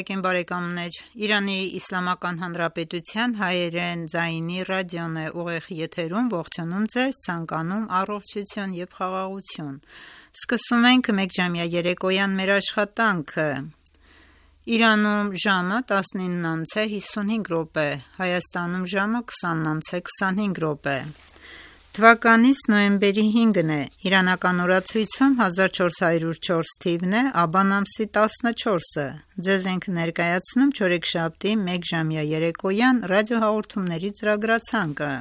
Բարեկամներ, Իրանի Իսլամական Հանրապետության հայերեն ձայնի ռադիոն է ուղիղ եթերում, ողջունում ձեզ, ցանկանում առողջություն եւ խաղաղություն։ Սկսում ենք մեկժամյա երեկոյան մեր աշխատանքը։ Իրանում ժամը 19:55, Հայաստանում ժամը 20:25։ Թվականից նոյեմբերի 5-ն է, իրանական օրացույցում 1404 թիվն է, աբան ամսի 14-ը։ Ձեզ ենք ներկայացնում չորեքշաբթի մեկժամյա երեկոյան ռադիոհաղորդումների ծրագրացանկը։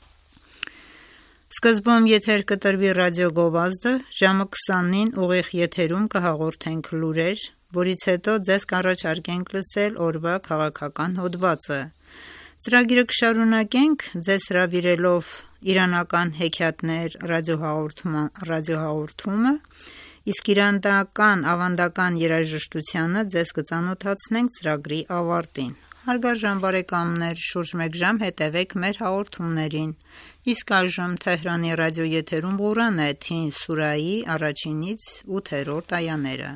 Սկզբում եթեր կտրվի ռադիոգովազդը, ժամը 20-ին ուղիղ եթերում կհաղորդենք լուրեր, որից հետո ձեզ կառաջարկենք լսել օրվա քաղաքական հոդվածը։ Ծրագիրը կշարունակենք ձեզ հրավիրելով իրանական հեքիաթներ ռադիոհաղորդումը, իսկ իրանական ավանդական երաժշտությանը ձեզ կծանոթացնենք ծրագրի ավարտին։ Հարգարժան բարեկամներ, շուրջ մեկ ժամ հետևեք մեր հաղորդումներին։ Իսկ այժմ Թեհրանի ռադիոեթերում Ղուրան է Թին սուրայի 1-ից 8-րդ այաները։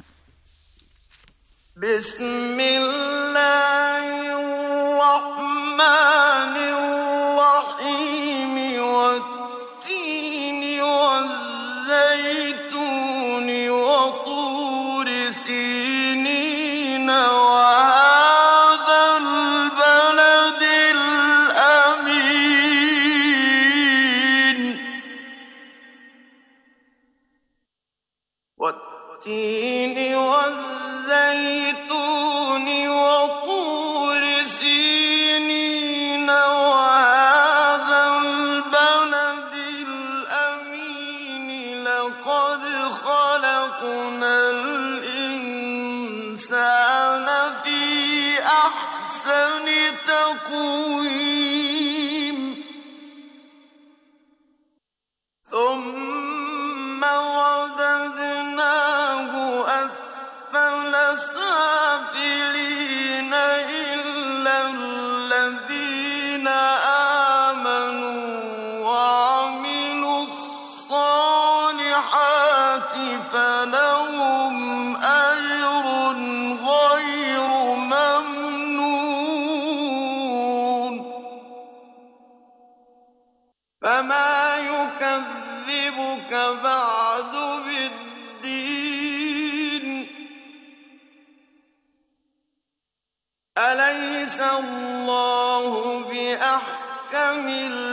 أليس الله بأحكم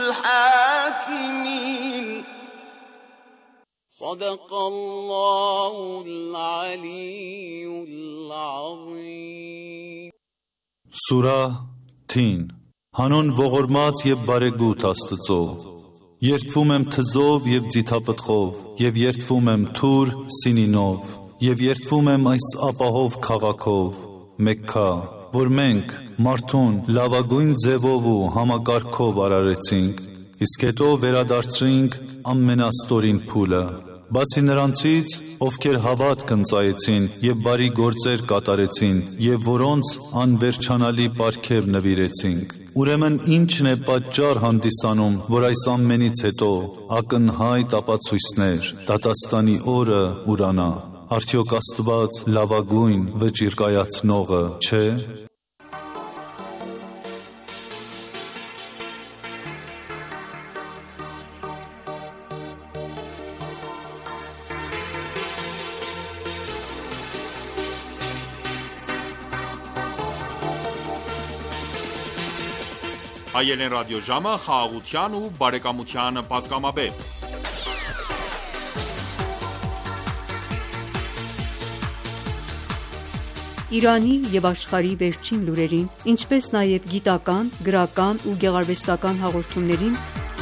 الحاكمين صدق الله العلي العظيم Սուրա Թին Հանուն ողորմած եւ բարեգութ Աստծո Երդվում եմ թզով եւ ձիթապտղով եւ երդվում եմ թուր սինինով եւ երդվում եմ այս ապահով քաղաքով Մեքքա որ մենք մարդուն լավագույն ձևով ու համակարգով արարեցինք, իսկ հետո վերադարձրինք ամենաստորին փուլը։ Բացի նրանցից, ովքեր հավատք ընծայեցին եւ բարի գործեր կատարեցին եւ որոնց անվերջանալի պարգև նվիրեցինք։ Ուրեմն ինչն է պատճառ հանդիսանում, որ այս ամենից հետո ակնհայտ ապացույցներ դատաստանի օրը ուրանա։ Արդյոք Աստված լավագույն վճիռ կայացնողը չէ։ Հայերեն ռադիոժամը խաղաղության ու բարեկամության պատգամաբեր։ Իրանի և աշխարհի վերջին լուրերին, ինչպես նաև գիտական, գրական ու գեղարվեստական հաղորդումներին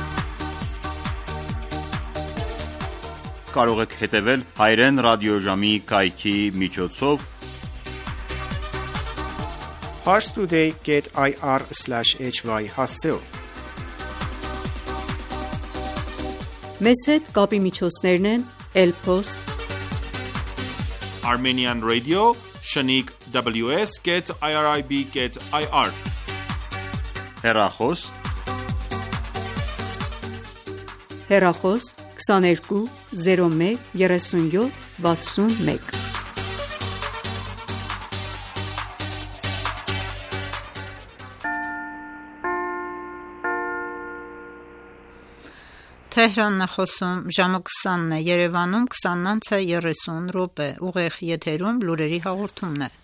կարող եք հետևել հայերեն ռադիոժամի կայքի միջոցով parstoday.ir/hy հասցեով։ Մեզ հետ կապի միջոցներն են Elpost, Armenian Radio, Shaniq WS.irib.ir Հեռախոս 22 01 37 61 Թեհրանն է խոսում, ժամը 20-ն է, Երևանում 20:30 ուղիղ եթերում լուրերի հաղորդումն է։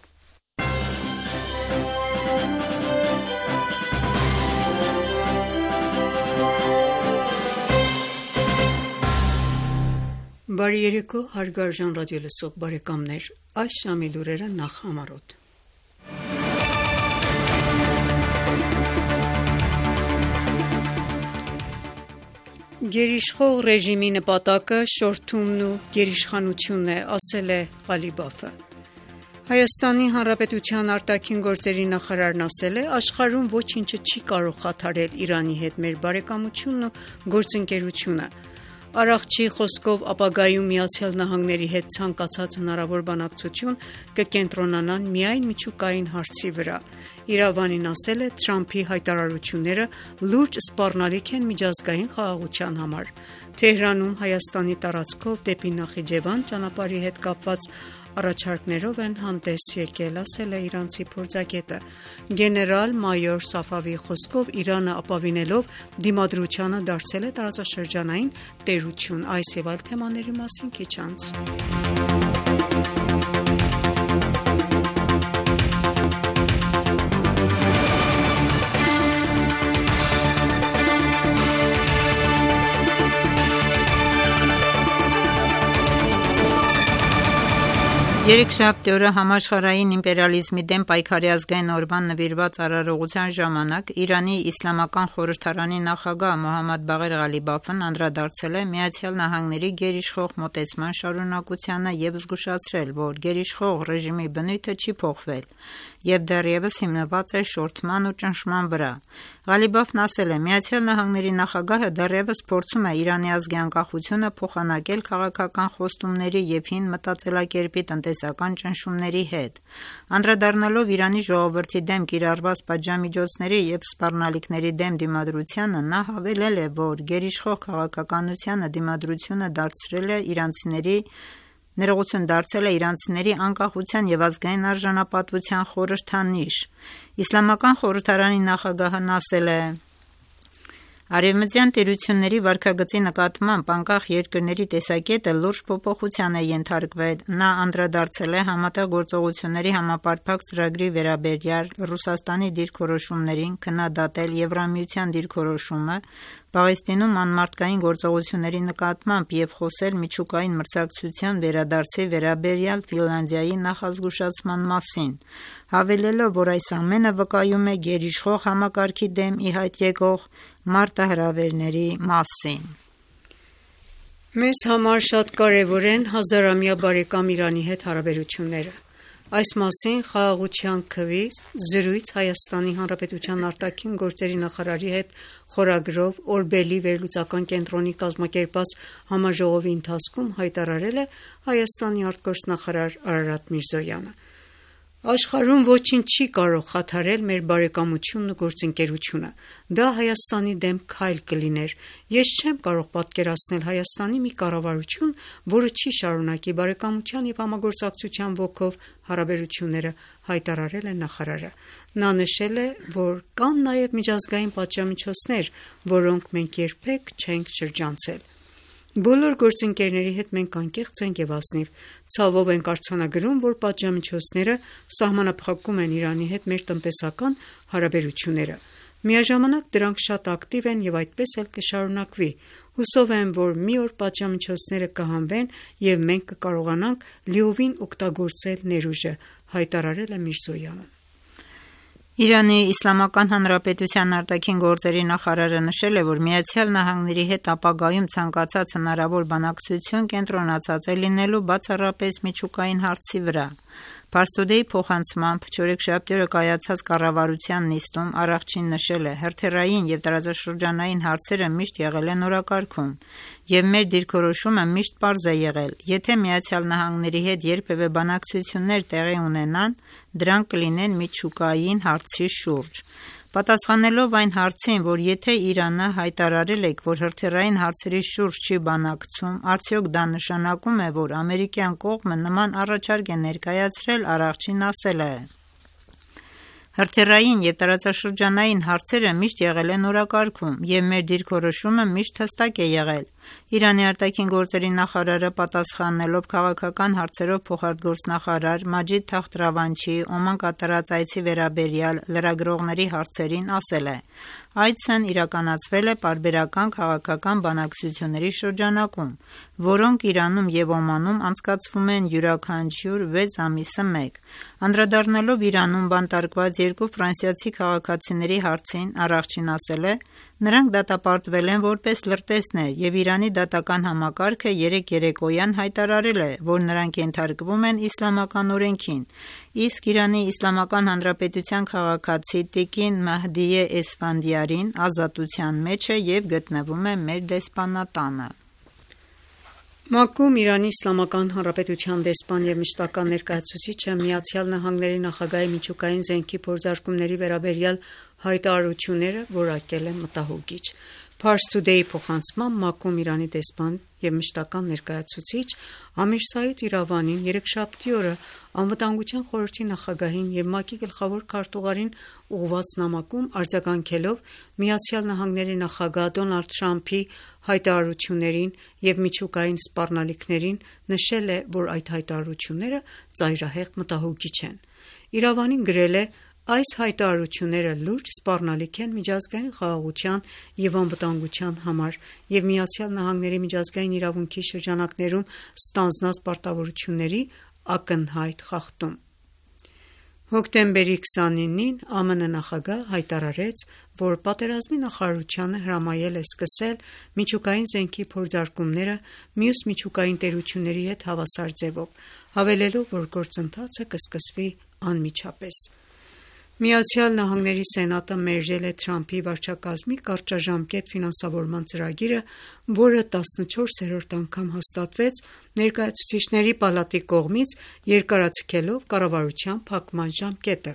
Բարի երեկո, հարգարժան ռադիոլսող բարեկամներ, այս ժամի լուրերը նախ համառոտ։ Գերիշխող ռեժիմի նպատակը շորթումն ու գերիշխանությունն է, ասել է Ղալիբաֆը։ Հայաստանի Հանրապետության արտաքին գործերի նախարարն ասել է, աշխարհում ոչինչը չի կարող խաթարել Իրանի հետ մեր բարեկամությունն ու գործընկերությունը։ Արարչի խոսքով ապագայում ԱՄՆ-ի հետ ցանկացած հնարավոր բանակցություն կկենտրոնանան միայն միջուկային հարցի վրա։ Իրավանին ասել է, Թրամփի հայտարարությունները լուրջ սպառնալիք են միջազգային խաղաղության համար։ Թեհրանում Հայաստանի տարածքով դեպի Նախիջևան ճանապարհի հետ կապված առաջարկներով են հանդես եկել, ասել է իրանցի փորձագետը։ Գեներալ-մայոր Սաֆավի խոսքով Իրանը ապավինելով դիմադրությանը դարձել է տարածաշրջանային տերություն։ Այս եւ այլ թեմաների մասին քիչ անց։ Երեքշաբթի օրը համաշխարհային իմպերիալիզմի դեմ պայքարի ազգային օրվան նվիրված արարողության ժամանակ Իրանի Իսլամական խորհրդարանի նախագահ Մոհամմադ Բաղեր Ղալիբաֆն անդրադարձել է ԱՄՆ-ի գերիշխող մոտեցման շարունակությանը եւ զգուշացրել, որ գերիշխող ռեժիմի բնույթը չի փոխվել եւ դեռևս հիմնված է շորթման ու ճնշման վրա։ Ղալիբաֆն ասել է, ԱՄՆ-ի նախագահը դեռևս փորձում է Իրանի ազգի անկախությունը փոխանակել քաղաքական խոստումների եւ հին մտածելակերպի տնտեսական ճնշումների հետ։ Անդրադառնալով Իրանի ժողովրդի դեմ կիրառված պատժամիջոցների եւ սպառնալիքների դեմ դիմադրությանը, նա հավելել է, որ գերիշխող քաղաքականությանը դիմադրությունը դարձրել է իրանցիների անկախության եւ ազգային արժանապատվության խորհրդանիշ։ Իսլամական խորհրդարանի նախագահն ասել է. Արևմտյան տերությունների վարքագծի նկատմամբ անկախ երկրների տեսակետը լուրջ փոփոխության է ենթարկվել։ Նա անդրադարձել է Համատեղ գործողությունների համապարփակ ծրագրի վերաբերյալ Ռուսաստանի դիրքորոշումներին, քննադատել Եվրամիության դիրքորոշումը Պաղեստինում անմարդկային գործողությունների նկատմամբ եւ խոսել միջուկային մրցակցության վերադարձի վերաբերյալ Ֆինլանդիայի նախազգուշացման մասին, հավելելով, որ այս ամենը վկայում է գերիշխող համակարգի դեմ ի հայտ եկող մարտահրավերների մասին։ Մեզ համար շատ կարևոր են հազարամյա բարեկամ Իրանի հետ հարաբերությունները։ Այս մասին խաղաղության քվիս զրույց Հայաստանի Հանրապետության արտաքին գործերի նախարարի հետ խորագրով Օրբելի վերլուծական կենտրոնի կազմակերպած համաժողովի ընթացքում հայտարարել է Հայաստանի արտգործնախարար Արարատ Միրզոյանը։ Աշխարհում ոչինչ չի կարող խաթարել մեր բարեկամությունն ու գործընկերությունը։ Դա Հայաստանի դեմ քայլ կլիներ։ Ես չեմ կարող պատկերացնել Հայաստանի մի կառավարություն, որը չի շարունակի բարեկամության եւ համագործակցության ոգով հարաբերությունները, հայտարարել է նախարարը։ Նա նշել է, որ կան նաեւ միջազգային պատժամիջոցներ, որոնք մենք երբեք չենք շրջանցել։ Բոլոր գործընկերների հետ մենք անկեղծ ենք եւ ազնիվ։ Ցավով ենք արձանագրում, որ պատժամիջոցները սահմանափակում են Իրանի հետ մեր տնտեսական հարաբերությունները։ Միաժամանակ դրանք շատ ակտիվ են եւ այդպես էլ կշարունակվի։ Հուսով եմ, որ մի օր պատժամիջոցները կհանվեն եւ մենք կկարողանանք լիովին օգտագործել ներուժը, հայտարարել է Միրզոյանը։ Իրանի Իսլամական Հանրապետության արտաքին գործերի նախարարը նշել է, որ ԱՄՆ-ի հետ ապագայում ցանկացած հնարավոր բանակցություն կենտրոնացած է լինելու բացառապես միջուկային հարցի վրա։ Փաստորեն փոխանցմամբ չորեքշաբթի օրը կայացած կառավարության նիստում Արարչին նշել է, հրթիռային եւ տարածաշրջանային հարցերը միշտ եղել են օրակարգում, եւ մեր դիրքորոշումը միշտ պարզ է եղել. եթե ԱՄՆ-ի հետ երբևէ բանակցություններ տեղի ունենան, դրանք կլինեն միջուկային հարցի շուրջ։ Պատասխանելով այն հարցին, որ եթե Իրանը հայտարարել է, որ հրթիռային հարցերի շուրջ չի բանակցում, արդյոք դա նշանակում է, որ ամերիկյան կողմը նման առաջարկ է ներկայացրել, Արարչին ասել է. Հրթիռային եւ տարածաշրջանային հարցերը միշտ եղել են օրակարգում եւ մեր դիրքորոշումը միշտ հստակ է եղել։ Իրանի արտաքին գործերի նախարարը պատասխանելով քաղաքական հարցերով փոխարտգործնախարար Մաջիդ Թախտ Ռավանչի Օման կատարած այցի վերաբերյալ լրագրողների հարցերին ասել է. Այցն իրականացվել է պարբերական քաղաքական բանակցությունների շրջանակում, որոնք Իրանում եւ Օմանում անցկացվում են յուրաքանչյուր 6 ամիսը մեկ։ Անդրադառնալով Իրանում բանտարկված երկու ֆրանսիացի քաղաքացիների հարցին, Առաղջին ասել է. Նրանք դատապարտվել են որպես լրտեսներ եւ Իրանի դատական համակարգը երեկ երեկոյան հայտարարել է, որ նրանք ենթարկվում են իսլամական օրենքին, իսկ Իրանի Իսլամական Հանրապետության քաղաքացի Տիկին Մահդիե Էսֆանդիարին ազատության մեջ է եւ գտնվում է մեր դեսպանատանը։ ՄԱԿ-ում Իրանի Իսլամական Հանրապետության դեսպան եւ մշտական ներկայացուցիչը Միացյալ Նահանգների նախագահի միջուկային զենքի փորձարկումների վերաբերյալ հայտարարությունները որակել են մտահոգիչ։ Pars Today-ի փոխանցմամբ ՄԱԿ-ում Իրանի դեսպան եւ մշտական ներկայացուցիչ Ամիր Սայիդ Իրավանին երեքշաբթի օրը Անվտանգության խորհրդի նախագահին եւ ՄԱԿ-ի գլխավոր քարտուղարին ուղղված նամակում արձագանքելով Միացյալ Նահանգների նախագահ Դոնալդ Թրամփի հայտարարություններին եւ միջուկային սպառնալիքներին նշել է, որ այդ հայտարարությունները ծայրահեղ մտահոգիչ են։ Իրավանին գրել է. Այս հայտարարությունները լուրջ սպառնալիք են միջազգային խաղաղության եւ անվտանգության համար եւ Միացյալ Նահանգների միջազգային իրավունքի շրջանակներում ստանձնած պարտավորությունների ակնհայտ խախտում։ Հոկտեմբերի 29-ին ԱՄՆ նախագահ հայտարարեց, որ պատերազմի նախարարությանը հրամայել է սկսել միջուկային զենքի փորձարկումները մյուս միջուկային տերությունների հետ հավասար ձևով, հավելելով, որ գործընթացը կսկսվի անմիջապես։ Միացյալ Նահանգների Սենատը մերժել է Թրամփի վարչակազմի կարճաժամկետ ֆինանսավորման ծրագիրը, որը 14-րդ անգամ հաստատվեց Ներկայացուցիչների պալատի կողմից, երկարաձգելով կառավարության փակման ժամկետը։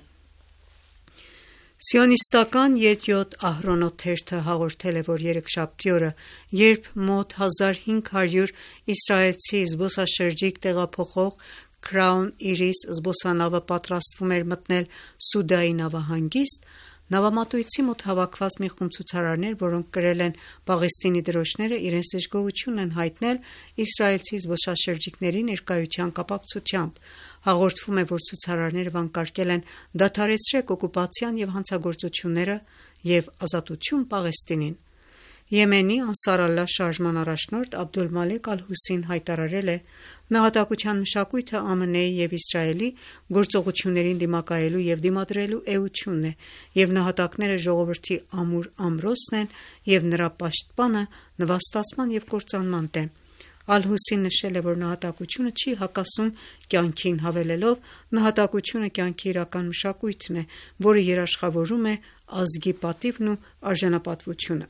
Սիոնիստական Յեդիոթ Ահրոնոթ թերթը հաղորդել է, որ երեքշաբթի օրը, երբ մոտ 1500 իսրայելցի զբոսաշրջիկ տեղափոխող Crown Iris զբոսանավը պատրաստվում էր մտնել Սուդայի նավահանգիստ, նավամատույցի մոտ հավաքված մի խումբ ցուցարարներ, որոնք կրել են Պաղեստինի դրոշները, իրենց դժգոհությունն են հայտնել իսրայելցի զբոսաշրջիկների ներկայության կապակցությամբ։ Հաղորդվում է, որ ցուցարարները վանկարկել են դադարեցրեք օկուպացիան եւ հանցագործությունները եւ ազատություն Պաղեստինին։ Եմենի Անսար Ալլահ շարժման առաջնորդ Աբդուլ Մալեք Ալ-Հուսին հայտարարել է. Նահատակության մշակույթը ԱՄՆ-ի եւ Իսրայելի գործողություններին դիմակայելու եւ դիմադրելու էությունն է, եւ նահատակները ժողովրդի ամուր ամրոցն են եւ նրա պաշտպանը նվաստացման եւ կործանման դեմ։ Ալ-Հուսին նշել է, որ նահատակությունը չի հակասում կյանքին, հավելելով. նահատակությունը կյանքի իրական մշակույթն է, որը երաշխավորում է ազգի պատիվն ու արժանապատվությունը։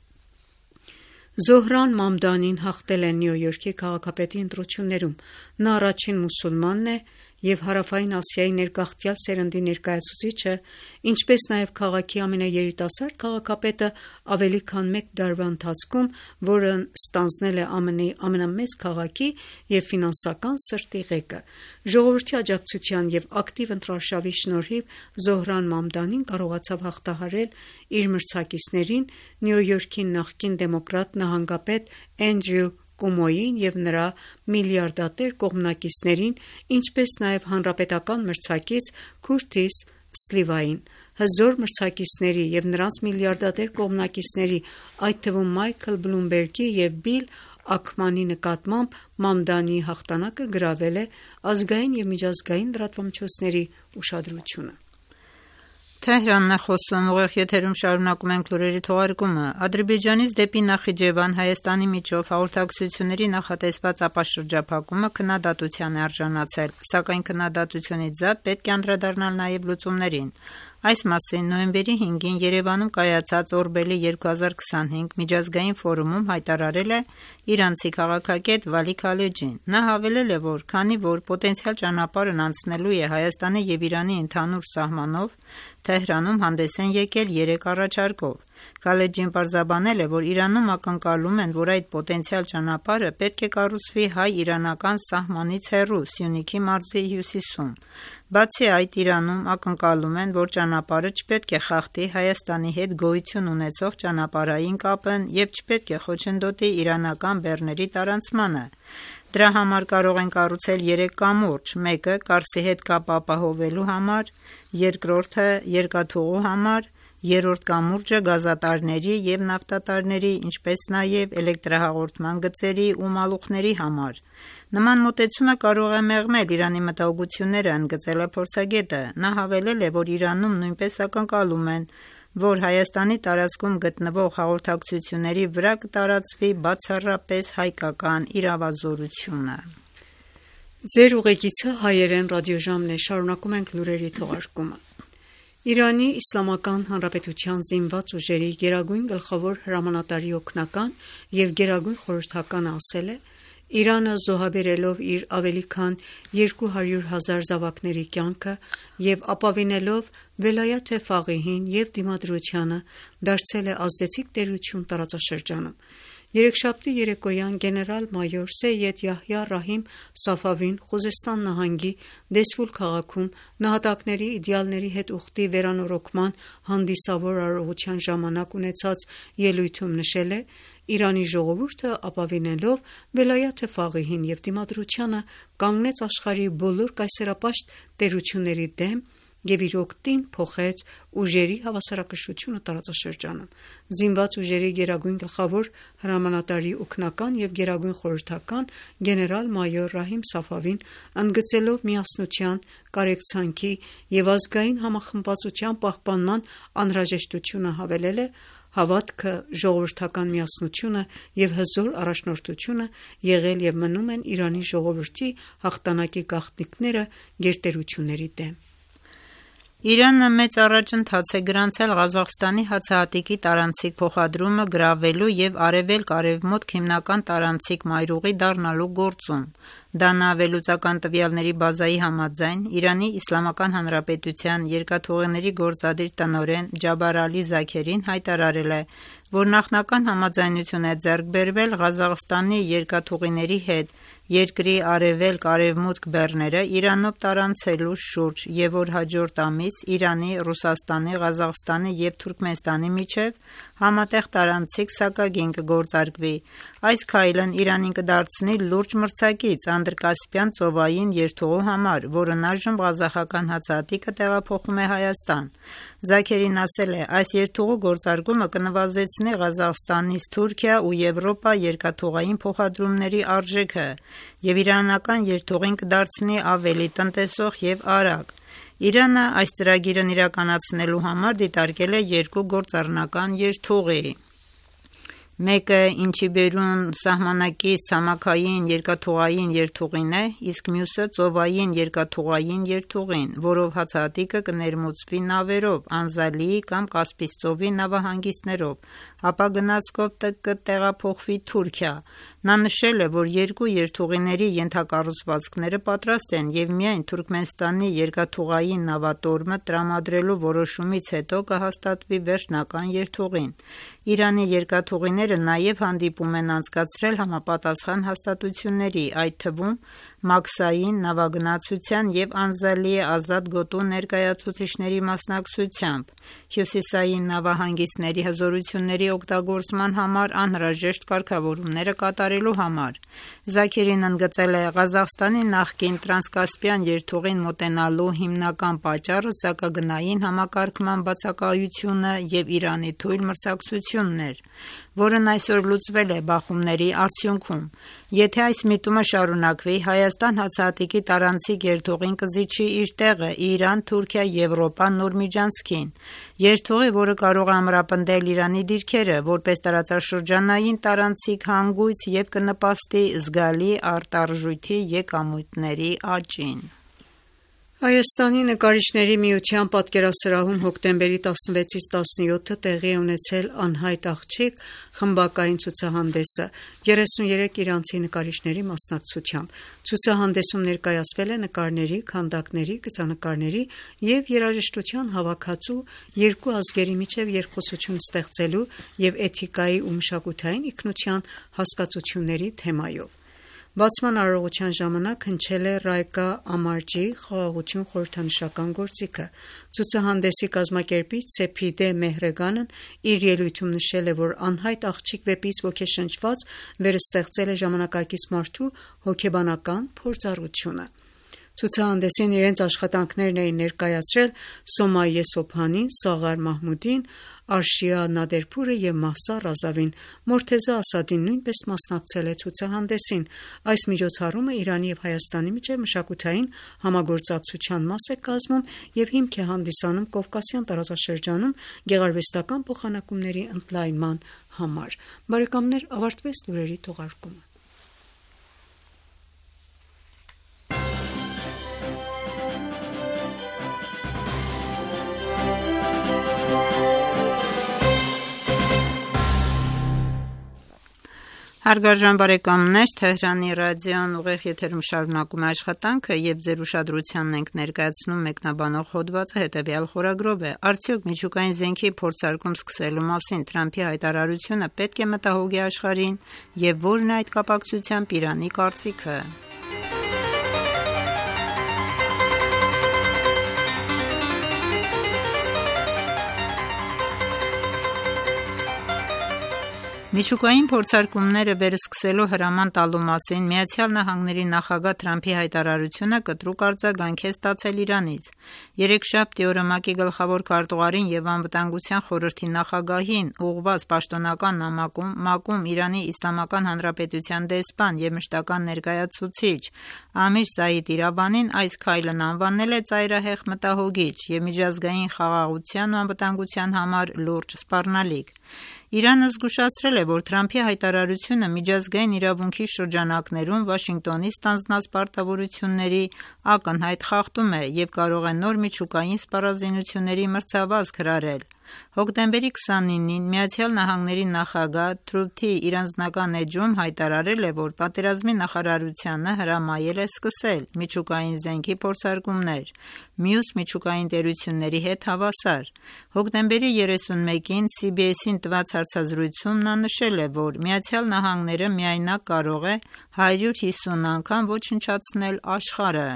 Զոհրան Մամդանին հաղթել են Նյու Յորքի քաղաքապետի ընտրություններում։ Նա առաջին մուսուլմանն է եւ Հարավային Ասիայի ներգաղթյալ սերնդի ներկայացուցիչը, ինչպես նաեւ քաղաքի ամենաերիտասարդ քաղաքապետը ավելի քան 1 դարվա ընթացքում, որն ստանձնել է ԱՄՆ-ի ամենամեծ քաղաքի եւ ֆինանսական սրտի ղեկը։ Ժողովրդի աջակցության եւ ակտիվ ընտրարշավի շնորհիվ Զոհրան Մամդանին կարողացավ հաղթահարել իր մրցակիցներին Նյու Յորքի նախկին դեմոկրատ նահանգապետ Էնդրյու Կումոյին եւ նրա միլիարդատեր կողմնակիցներին, ինչպես նաեւ հանրապետական մրցակից Քուրթիս Սլիվային։ Հզոր մրցակիցների եւ նրանց միլիարդատեր կողմնակիցների, այդ թվում Մայքլ Բլումբերգի եւ Բիլ Աքմանի նկատմամբ Մամդանի հաղթանակը գրավել է ազգային եւ միջազգային լրատվամիջոցների ուշադրությունը։ Թեհրանն է խոսում, ուղիղ եթերում շարունակում ենք լուրերի թողարկումը։ Ադրբեջանից դեպի Նախիջևան Հայաստանի միջով հաղորդակցությունների նախատեսված ապաշրջափակումը քննադատության է արժանացել, սակայն քննադատությունից զատ պետք է անդրադառնալ նաև լուծումներին։ Այս մասին նոյեմբերի 5-ին Երևանում կայացած Օրբելի 2025 միջազգային ֆորումում հայտարարել է իրանցի քաղաքագետ Վալի Քալեջին։ Նա հավելել է, որ քանի որ պոտենցիալ ճանապարհն անցնելու է Հայաստանի եւ Իրանի ընդհանուր սահմանով, Թեհրանում հանդես են եկել 3 առաջարկով։ Քալեջին պարզաբանել է, որ Իրանում ակնկալում են, որ այդ պոտենցիալ ճանապարհը պետք է կառուցվի հայ-իրանական սահմանից հեռու Սյունիքի մարզի հյուսիսում։ Բացի այդ, Իրանում ակնկալում են, որ ճանապարհը չպետք է խախտի Հայաստանի հետ գոյություն ունեցող ճանապարհային կապն և չպետք է խոչընդոտի իրանական բեռների տարանցմանը։ Դրա համար կարող են կառուցել 3 կամուրջ՝ մեկը Կարսի հետ կապ ապահովելու համար, երկրորդը երկաթուղու համար, երրորդ կամուրջը գազատարների և նավթատարների, ինչպես նաև էլեկտրահաղորդման գծերի ու մալուխների համար։ Նման մոտեցումը կարող է մեղմել Իրանի մտահոգությունները, ընդգծել է փորձագետը։ Նա հավելել է, որ Իրանում նույնպես ակնկալում են, որ Հայաստանի տարածքում գտնվող հաղորդակցությունների վրա կտարածվի բացառապես հայկական իրավազորությունը։ Ձեր ուղեկիցը հայերեն ռադիոժամն է, շարունակում ենք լուրերի թողարկումը։ Իրանի Իսլամական Հանրապետության զինված ուժերի գերագույն գլխավոր հրամանատարի օգնական և գերագույն խորհրդականը ասել է. Իրանը զոհաբերելով իր ավելի քան 200,000 զավակների կյանքը և ապավինելով Վելայաթ Ֆաղիհին և դիմադրությանը, դարձել է ազդեցիկ տերություն տարածաշրջանում։ Երեքշաբթի երեկոյան գեներալ-մայոր Սեյեդ Յահյա Ռահիմ Սաֆավին Խուզեստան նահանգի Դեսֆուլ քաղաքում նահատակների իդեալների հետ ուխտի վերանորոգման հանդիսավոր արարողության ժամանակ ունեցած ելույթում նշել է. Իրանի ժողովուրդը ապավինելով Վելայաթ Ֆաղիհին և դիմադրությանը կանգնեց աշխարհի բոլոր կայսերապաշտ տերությունների դեմ և իր օգտին փոխեց ուժերի հավասարակշռությունը տարածաշրջանում։ Զինված ուժերի գերագույն գլխավոր հրամանատարի օգնական և գերագույն խորհրդական գեներալ-մայոր Ռահիմ Սաֆավին, ընդգծելով միասնության, կարեկցանքի և ազգային համախմբվածության պահպանման անհրաժեշտությունը, հավելել է. հավատքը, ժողովրդական միասնությունը և հզոր առաջնորդությունը եղել և մնում են Իրանի ժողովրդի հաղթանակի գաղտնիքները գերտերությունների դեմ։ Իրանը մեծ առաջընթաց է գրանցել Ղազախստանի հացահատիկի տարանցիկ փոխադրումը գրավելու և արևելք-արևմուտք հիմնական տարանցիկ մայրուղի դառնալու գործում։ Դանա վերլուծական տվյալների բազայի համաձայն Իրանի Իսլամական Հանրապետության երկաթուղիների գործադիր տնօրեն Ջաբար Ալի Զաքերին հայտարարել է, որ նախնական համաձայնություն է ձեռք բերվել Ղազախստանի երկաթուղիների հետ երկրի արևելք-արևմուտք բեռները Իրանով տարանցելու շուրջ և որ հաջորդ ամիս Իրանի, Ռուսաստանի, Ղազախստանի և Թուրքմենստանի միջև համատեղ տարանցիկ սակագին կգործարկվի։ Այս քայլն Իրանին կդարձնի լուրջ մրցակից Անդրկասպյան ծովային երթուղու համար, որն այժմ ղազախական հացահատիկը տեղափոխում է Հայաստան։ Զաքերին ասել է. այս երթուղու գործարկումը կնվազեցնի Ղազախստանից Թուրքիա ու Եվրոպա երկաթուղային փոխադրումների արժեքը և իրանական երթուղին կդարձնի ավելի տնտեսող և արագ։ Իրանը այս ծրագիրն իրականացնելու համար դիտարկել է 2 գործառնական երթուղի։ Մեկը Ինչիբերուն սահմանակից ցամաքային երկաթուղային երթուղին է, իսկ մյուսը ծովային երկաթուղային երթուղին, որով հացահատիկը կներմուծվի նավերով Անզալիի կամ Կասպից ծովի նավահանգիստներով, ապա գնացքով կտեղափոխվի Թուրքիա։ Նա նշել է, որ 2 երթուղիների ենթակառուցվածքները պատրաստ են և միայն Թուրքմենստանի երկաթուղային նավատորմը տրամադրելու որոշումից հետո կհաստատվի վերջնական երթուղին։ Իրանի երկաթուղիները նաև հանդիպում են անցկացրել համապատասխան հաստատությունների, այդ թվում Մաքսային նավագնացության և Անզալիի ազատ գոտու ներկայացուցիչների մասնակցությամբ, հյուսիսային նավահանգիստների հզորությունների օգտագործման համար անհրաժեշտ կարգավորումները կատարելու համար։ Զաքերին ընդգծել է. Ղազախստանի նախկին Տրանսկասպյան երթուղին մոտենալու հիմնական պատճառը սակագնային համակարգման բացակայությունը և Իրանի թույլ մրցակցությունն էր, որն այսօր լուծվել է բախումների արդյունքում։ Եթե այս միտումը շարունակվի, Հայաստան հացահատիկի տարանցիկ երթուղին կզիջի իր տեղը Իրան, Թուրքիա, Եվրոպա նոր միջանցքին։ Երթուղի, որը կարող է ամրապնդել Իրանի դիրքերը որպես տարածաշրջանային տարանցիկ հանգույց և կնպաստի զգալի արտարժույթի եկամուտների աճին։ Հայաստանի նկարիչների միության պատկերասրահում հոկտեմբերի 16-ից 17-ը տեղի է ունեցել «Անհայտ աղջիկ» խմբակային ցուցահանդեսը 33 իրանցի նկարիչների մասնակցությամբ։ Ցուցահանդեսում ներկայացվել է նկարների, քանդակների, գծանկարների և երաժշտության հավաքածու երկու ազգերի միջև երկխոսություն ստեղծելու և էթիկայի ու մշակութային ինքնության հասկացությունների թեմայով։ Բացման արարողության ժամանակ հնչել է Ռայկա Ամարջիի «Խաղաղություն» խորհրդանշական գործիքը։ Ցուցահանդեսի կազմակերպիչ Սեփիդե Մեհրեգանն իր ելույթում նշել է, որ «Անհայտ աղջիկ» վեպից ոգեշնչված վերստեղծել է ժամանակակից մարդու հոգեբանական փորձառությունը։ Ցուցահանդեսին իրենց աշխատանքներն էին ներկայացրել Սոմայե Սոբհանին, Սաղար Մահմուդին, Արշիա Նադերփուրը և Մահսա Ռազավին։ Մորթեզա Ասադին նույնպես մասնակցել է ցուցահանդեսին։ Այս միջոցառումը Իրանի և Հայաստանի միջև մշակութային համագործակցության մաս է կազմում և հիմք է հանդիսանում Կովկասյան տարածաշրջանում գեղարվեստական փոխանակումների ընդլայնման համար։ Բարեկամներ, ավարտվեց լուրերի թողարկումը։ Հարգարժան բարեկամներ, Թեհրանի ռադիոն ուղիղ եթերում շարունակում է աշխատանքը և ձեր ուշադրությանն ենք ներկայացնում մեկնաբանող հոդվածը հետևյալ խորագրով է. Արդյոք միջուկային զենքի փորձարկում սկսելու մասին Թրամփի հայտարարությունը պետք է մտահոգի աշխարհին և ո՞րն է այդ կապակցությամբ Իրանի կարծիքը։ Միջուկային փորձարկումները վերսկսելու հրաման տալու մասին ԱՄՆ նախագահ Թրամփի հայտարարությունը կտրուկ արձագանք է ստացել Իրանից։ Երեքշաբթի օրը ՄԱԿ-ի գլխավոր քարտուղարին և Անվտանգության խորհրդի նախագահին ուղղված պաշտոնական նամակում ՄԱԿ-ում Իրանի Իսլամական Հանրապետության դեսպան և մշտական ներկայացուցիչ Ամիր Սաիդ Իրավանին այս քայլն անվանել է ծայրահեղ մտահոգիչ և միջազգային խաղաղության ու անվտանգության համար լուրջ սպառնալիք։ Իրանը զգուշացրել է, որ Թրամփի հայտարարությունը միջազգային իրավունքի շրջանակներում Վաշինգտոնի ստանձնած պարտավորությունների ակնհայտ խախտում է և կարող է նոր միջուկային սպառազինությունների մրցավազք հրահրել։ Հոկտեմբերի 29-ին ԱՄՆ նախագահ Թրութի իր անձնական էջում հայտարարել է, որ պատերազմի նախարարությանը հրամայել է սկսել միջուկային զենքի փորձարկումներ մյուս միջուկային տերությունների հետ հավասար։ Հոկտեմբերի 31-ին CBS-ին տված հարցազրույցում նա նշել է, որ ԱՄՆ-ը միայնակ կարող է 150 անգամ ոչնչացնել աշխարհը։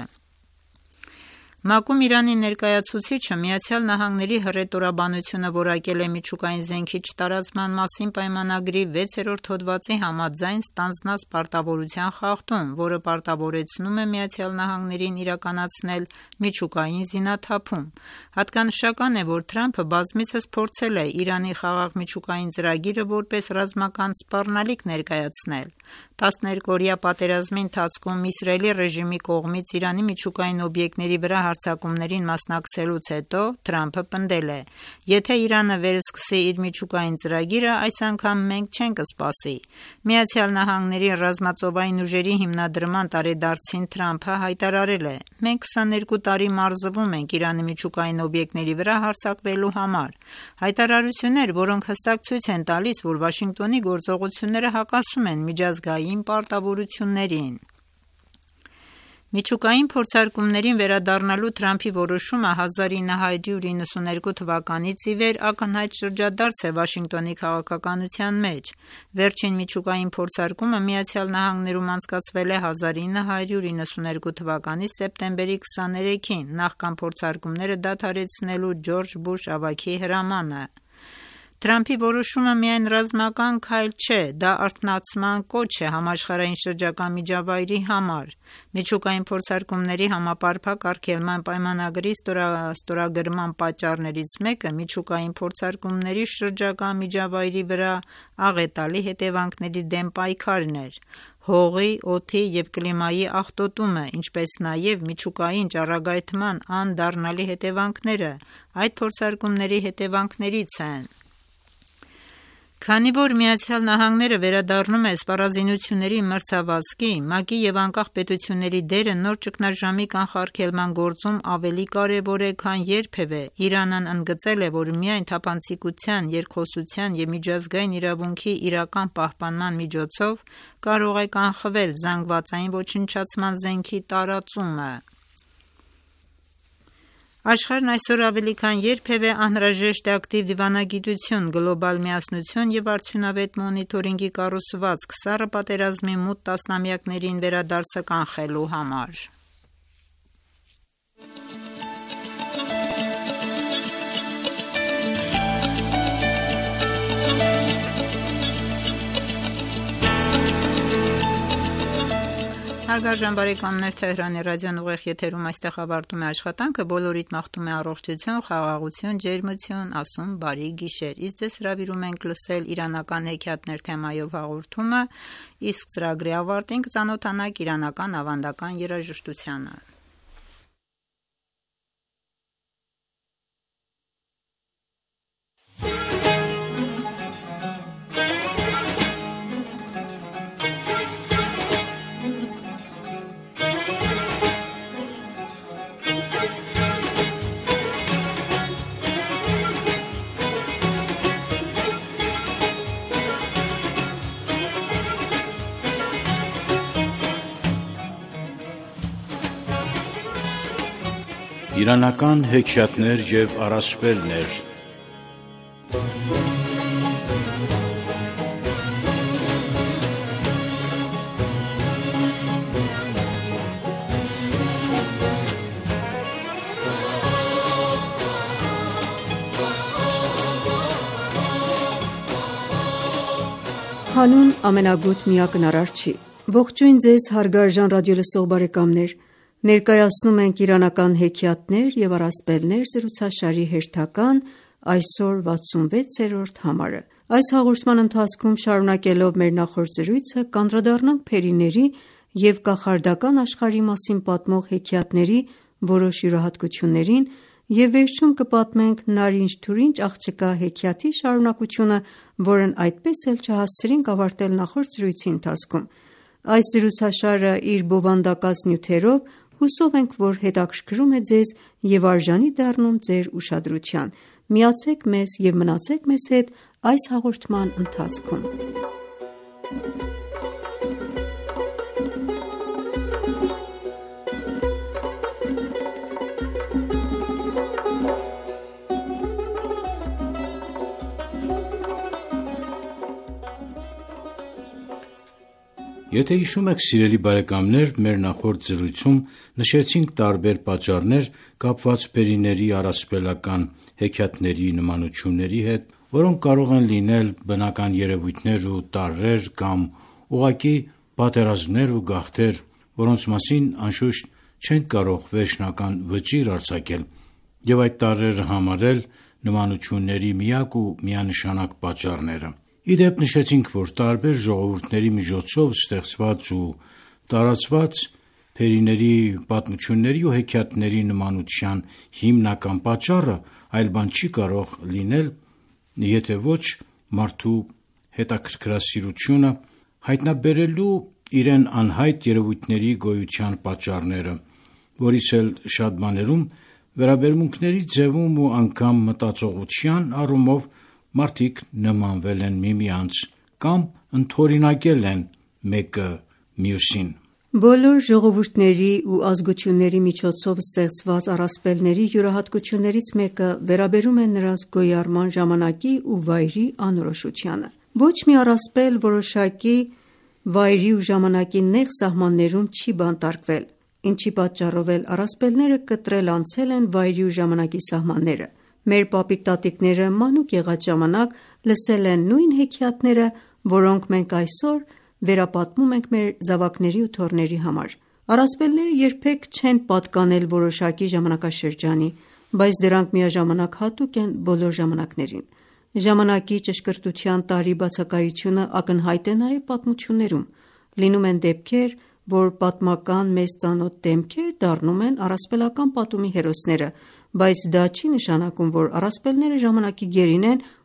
ՄԱԿ-ում Իրանի ներկայացուցիչը ԱՄՆ հռետորաբանությունը որակել է միջուկային զենքի չտարածման մասին պայմանագրի 6-րդ հոդվածի համաձայն ստանձնած պարտավորության խախտում, որը պարտավորեցնում է ԱՄՆ-ին իրականացնել միջուկային զինաթափում։ Հատկանշական է, որ Թրամփը բազմիցս փորձել է Իրանի խաղաղ միջուկային ծրագիրը որպես ռազմական սպառնալիք ներկայացնել։ 12-օրյա պատերազմի ընթացքում Իսրայելի ռեժիմի կողմից Իրանի միջուկային օբյեկտների վրա հարձակումներին մասնակցելուց հետո Թրամփը պնդել է. «Եթե Իրանը վերսկսի իր միջուկային ծրագիրը, այս անգամ մենք չենք սպասի»։ ԱՄՆ ռազմածովային ուժերի հիմնադրման տարեդարձին Թրամփը հայտարարել է. «Մենք 22 տարի մարզվում ենք Իրանի միջուկային օբյեկտների վրա հարձակվելու համար»։ Հայտարարություններ, որոնք հստակ ցույց են տալիս, որ Վաշինգտոնի գործողությունները հակասում են միջազգային պարտավորություններին։ Միջուկային փորձարկումներին վերադառնալու Թրամփի որոշումը 1992 թվականից ի վեր ակնհայտ շրջադարձ է Վաշինգտոնի քաղաքականության մեջ։ Վերջին միջուկային փորձարկումը ԱՄՆ-ում անցկացվել է 1992 թվականի սեպտեմբերի 23-ին, նախքան փորձարկումները դադարեցնելու Ջորջ Բուշ ավագի հրամանը։ Թրամփի որոշումը միայն ռազմական քայլ չէ, դա արթնացման կոչ է համաշխարհային շրջակա միջավայրի համար։ Միջուկային փորձարկումների համապարփակ արգելման պայմանագրի ստորագրման պատճառներից մեկը միջուկային փորձարկումների շրջակա միջավայրի վրա աղետալի հետևանքների դեմ պայքարն էր։ Հողի, օդի և կլիմայի աղտոտումը, ինչպես նաև միջուկային ճառագայթման անդառնալի հետևանքները այդ փորձարկումների հետևանքներից են։ Քանի որ Միացյալ Նահանգները վերադառնում է սպառազինությունների մրցավազքի, ՄԱԿ-ի և անկախ պետությունների դերը նոր ճգնաժամի կանխարգելման գործում ավելի կարևոր է, քան երբևէ, Իրանն ընդգծել է, որ միայն թափանցիկության, երկխոսության և միջազգային իրավունքի իրական պահպանման միջոցով կարող է կանխվել զանգվածային ոչնչացման զենքի տարածումը։ Աշխարհն այսօր ավելի քան երբևէ անհրաժեշտ է ակտիվ դիվանագիտություն, գլոբալ միասնություն և արդյունավետ մոնիթորինգի կառուցվածք՝ Սառը պատերազմի մութ տասնամյակներին վերադարձը կանխելու համար։ Հարգարժան բարեկամներ, Թեհրանի ռադիոն ուղիղ եթերում այստեղ ավարտում է աշխատանքը, բոլորիդ մաղթում է առողջություն, խաղաղություն, ջերմություն, ասում բարի գիշեր։ Իսկ ձեզ հրավիրում ենք լսել իրանական հեքիաթներ թեմայով հաղորդումը, իսկ ծրագրի ավարտին կծանոթանաք իրանական ավանդական երաժշտությանը։ Իրանական հեքիաթներ և առասպելներ։ Հանուն ամենագութ միակնարար չի։ Ողջույն ձեզ հարգարժան ռադիոլսող բարեկամներ։ Ներկայացնում ենք իրանական հեքիաթներ և առասպելներ զրուցաշարի հերթական, այսօր 66-րդ համարը։ Այս հաղորդման ընթացքում, շարունակելով մեր նախորդ զրույցը, կանդրադառնանք փերիների և կախարդական աշխարհի մասին պատմող հեքիաթների որոշ յուրահատկություններին և վերջում կպատմենք «Նարինջ-թուրինջ աղջկա» հեքիաթի շարունակությունը, որն այդպես էլ չհասցրինք ավարտել նախորդ զրույցի ընթացքում։ Այս զրուցաշարը իր բովանդակած նյութերով հուսով ենք, որ հետաքրքրում է ձեզ և արժանի դառնում ձեր ուշադրության։ Միացեք մեզ և մնացեք մեզ հետ այս հաղորդման ընթացքում։ Եթե հիշում եք, սիրելի բարեկամներ, մեր նախորդ զրույցում նշեցինք տարբեր պատճառներ կապված փերիների առասպելական հեքիաթների նմանությունների հետ, որոնք կարող են լինել բնական երևույթներ ու տարրեր կամ ուղղակի պատերազմներ ու գաղթեր, որոնց մասին անշուշտ չենք կարող վերջնական վճիռ արձակել և այդ տարրերը համարել նմանությունների միակ ու միանշանակ պատճառները։ Ի դեպ, նշեցինք, որ տարբեր ժողովուրդների միջոցով ստեղծված ու տարածված փերիների պատմությունների ու հեքիաթների նմանության հիմնական պատճառը այլ բան չի կարող լինել, եթե ոչ մարդու հետաքրքրասիրությունը հայտնաբերելու իրեն անհայտ երևույթների գոյության պատճառները, որից էլ շատ բաներում վերաբերմունքների ձևում ու անգամ մտածողության առումով մարդիկ նմանվել են միմյանց կամ ընդօրինակել են մեկը մյուսին։ Բոլոր ժողովուրդների ու ազգությունների միջոցով ստեղծված առասպելների յուրահատկություններից մեկը վերաբերում է նրանց գոյառման ժամանակի ու վայրի անորոշությանը։ Ոչ մի առասպել որոշակի վայրի ու ժամանակի նեղ սահմաններում չի բանտարկվել, ինչի պատճառով էլ առասպելները կտրել անցել են վայրի ու ժամանակի սահմանները։ Մեր պապիկ-տատիկները մանուկ եղած ժամանակ լսել են նույն հեքիաթները, որոնք մենք այսօր վերապատմում ենք մեր զավակների ու թոռների համար։ Առասպելները երբեք չեն պատկանել որոշակի ժամանակաշրջանի, բայց դրանք միաժամանակ հատուկ են բոլոր ժամանակներին։ Ժամանակի ճշգրտության տարրի բացակայությունը ակնհայտ է նաև պատմություններում։ Լինում են դեպքեր, որ պատմական մեզ ծանոթ դեմքեր դառնում են առասպելական պատումի հերոսները, բայց դա չի նշանակում, որ առասպելները ժամանակի գերին են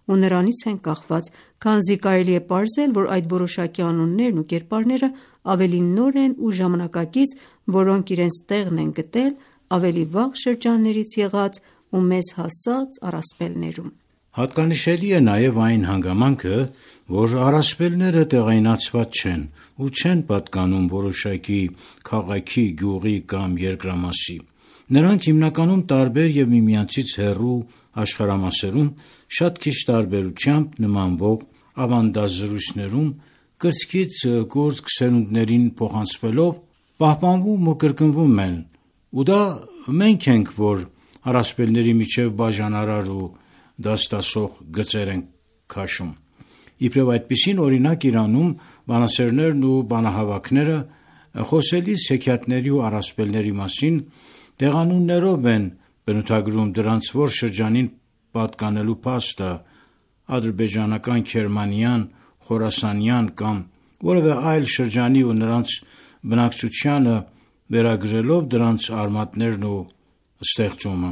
ու նրանից են կախված, քանզի կարելի է պարզել, որ այդ որոշակի անուններն ու կերպարները ավելի նոր են ու ժամանակակից, որոնք իրենց տեղն են գտել ավելի վաղ շրջաններից եղած ու մեզ հասած առասպելներում։ Հատկանշելի է նաև այն հանգամանքը, որ առասպելները տեղայնացված չեն ու չեն պատկանում որոշակի քաղաքի, գյուղի կամ երկրամասի։ Նրանք հիմնականում տարբեր և միմյանցից հեռու աշխարհամասերում շատ քիչ տարբերությամբ նմանվող ավանդազրույցներում կրծքից կուրծք սերունդներին փոխանցվելով պահպանվում ու կրկնվում են, ու դա մենք ենք, որ առասպելների միջև բաժանարար ու դաստասող գծեր ենք քաշում։ Իբրև այդպիսին օրինակ Իրանում բանասերներն ու բանահավաքները խոսելիս հեքիաթների ու առասպելների մասին տեղանուններով են բնութագրում դրանց որ շրջանին պատկանելու փաստը, ադրբեջանական, քերմանյան, խորասանյան կամ որևէ այլ շրջանի ու նրանց բնակչությանը վերագրելով դրանց արմատներն ու ստեղծումը։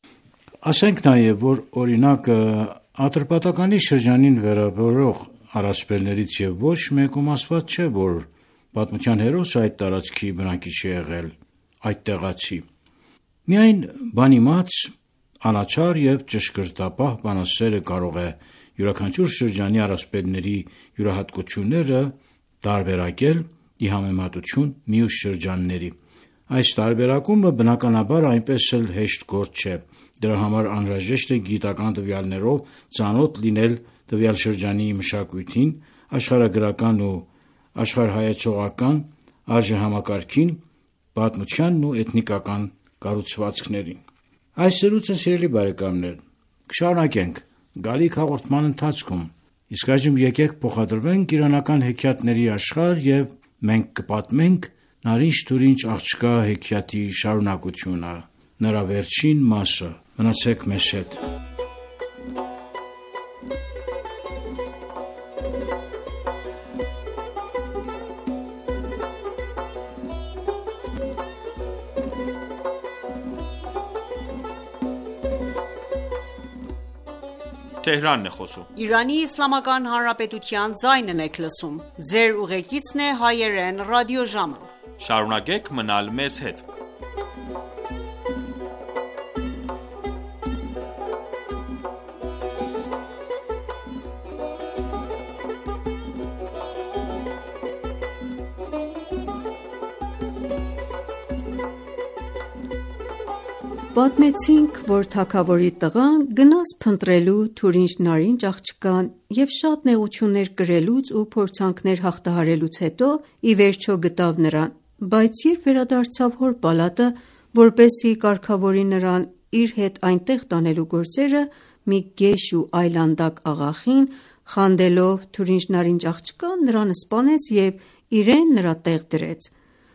Ասենք նաև, որ օրինակ Ատրպատականի շրջանին վերաբերող առասպելներից և ոչ մեկում ասված չէ, որ պատմության հերոսը այդ տարածքի բնակիչ է եղել, այդ տեղացի։ Միայն բանիմաց, անաչառ և ճշգրտապահ բանասերը կարող է յուրաքանչյուր շրջանի առասպելների յուրահատկությունները տարբերակել ի համեմատություն մյուս շրջանների։ Այս տարբերակումը բնականաբար այնպես էլ հեշտ գործ չէ, դրա համար անհրաժեշտ է գիտական տվյալներով ծանոթ լինել տվյալ շրջանի մշակույթին, աշխարհագրական ու աշխարհայեցողական արժեհամակարգին, պատմությանն ու էթնիկական կառուցվածքներին։ Այս զրույցը, սիրելի բարեկամներ, կշարունակենք գալիք հաղորդման ընթացքում, իսկ այժմ եկեք փոխադրվենք իրանական հեքիաթների աշխարհ և մենք կպատմենք Նարինջ-Թուրինջ աղջկա հեքիաթի շարունակությունը, նրա վերջին մասը։ Մնացեք մեզ հետ։ Իրանի Իսլամական Հանրապետության ձայնն եք լսում։ Ձեր ուղեկիցն է հայերեն ռադիոժամը։ Շարունակեք մնալ մեզ հետ։ Պատմեցինք, որ թագավորի տղան գնաց փնտրելու Թուրինջ-Նարինջ աղջկան և շատ նեղություններ կրելուց ու փորձանքներ հաղթահարելուց հետո ի վերջո գտավ նրան, բայց երբ վերադարձավ հոր պալատը, որպեսզի կարգավորի նրան իր հետ այնտեղ տանելու գործերը, մի գեշ ու այլանդակ աղախին, խանդելով Թուրինջ-Նարինջ աղջկան, նրան սպանեց և իրեն նրա տեղ դրեց։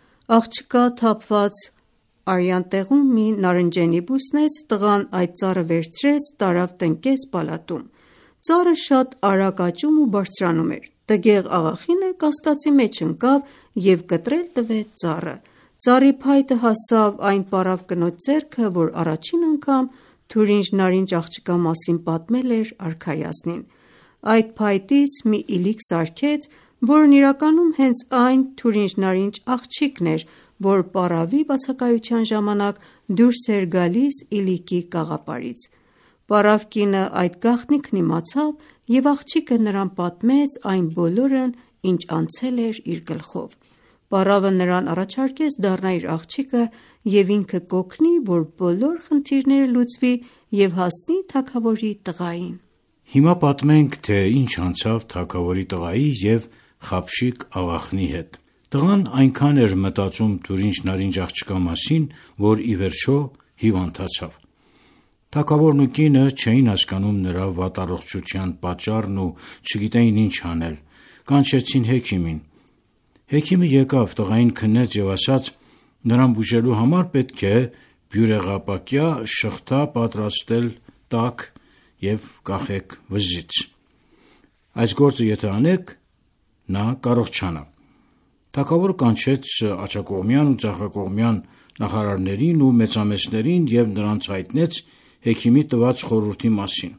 Աղջկա թափված արյան տեղում մի նարնջենի բուսնեց, տղան այդ ծառը վերցրեց, տարավ տնկեց պալատում։ Ծառը շատ արագ աճում ու բարձրանում էր։ Տգեղ աղախինը կասկածի մեջ ընկավ և կտրել տվեց ծառը։ Ծառի փայտը հասավ այն պառավ կնոջ ձեռքը, որ առաջին անգամ Թուրինջ-Նարինջ աղջկա մասին պատմել էր արքայազնին։ Այդ փայտից մի իլիկ սարքեց, որն իրականում հենց այն Թուրինջ-Նարինջ աղջիկն էր, որ պառավի բացակայության ժամանակ դուրս էր գալիս իլիկի կաղապարից։ Պառավ կինը այդ գաղտնիքն իմացավ և աղջիկը նրան պատմեց այն բոլորն, ինչ անցել էր իր գլխով։ Պառավը նրան առաջարկեց դառնա իր աղջիկը և ինքը կօգնի, որ բոլոր խնդիրները լուծվի և հասնի թագավորի տղային։ Հիմա պատմենք, թե ինչ անցավ թագավորի տղայի և Խաբշիկ աղախնի հետ։ Տղան այնքան էր մտածում Թուրինջ-Նարինջ աղջկա մասին, որ ի վերջո հիվանդացավ։ Թագավորն ու կինը չէին հասկանում նրա վատառողջության պատճառն ու չգիտեին ինչ անել։ Կանչեցին հեքիմին։ Հեքիմը եկավ, տղային քննեց և ասաց. նրան բուժելու համար պետք է բյուրեղապակյա շղթա պատրաստել տաք և կախեք վզից։ Այս գործը եթե անեք, նա կառողջանա։ Թագավորը կանչեց աջակողմյան ու ձախակողմյան նախարարներին ու մեծամեծներին և նրանց հայտնեց հեքիմի տված խորհրդի մասին։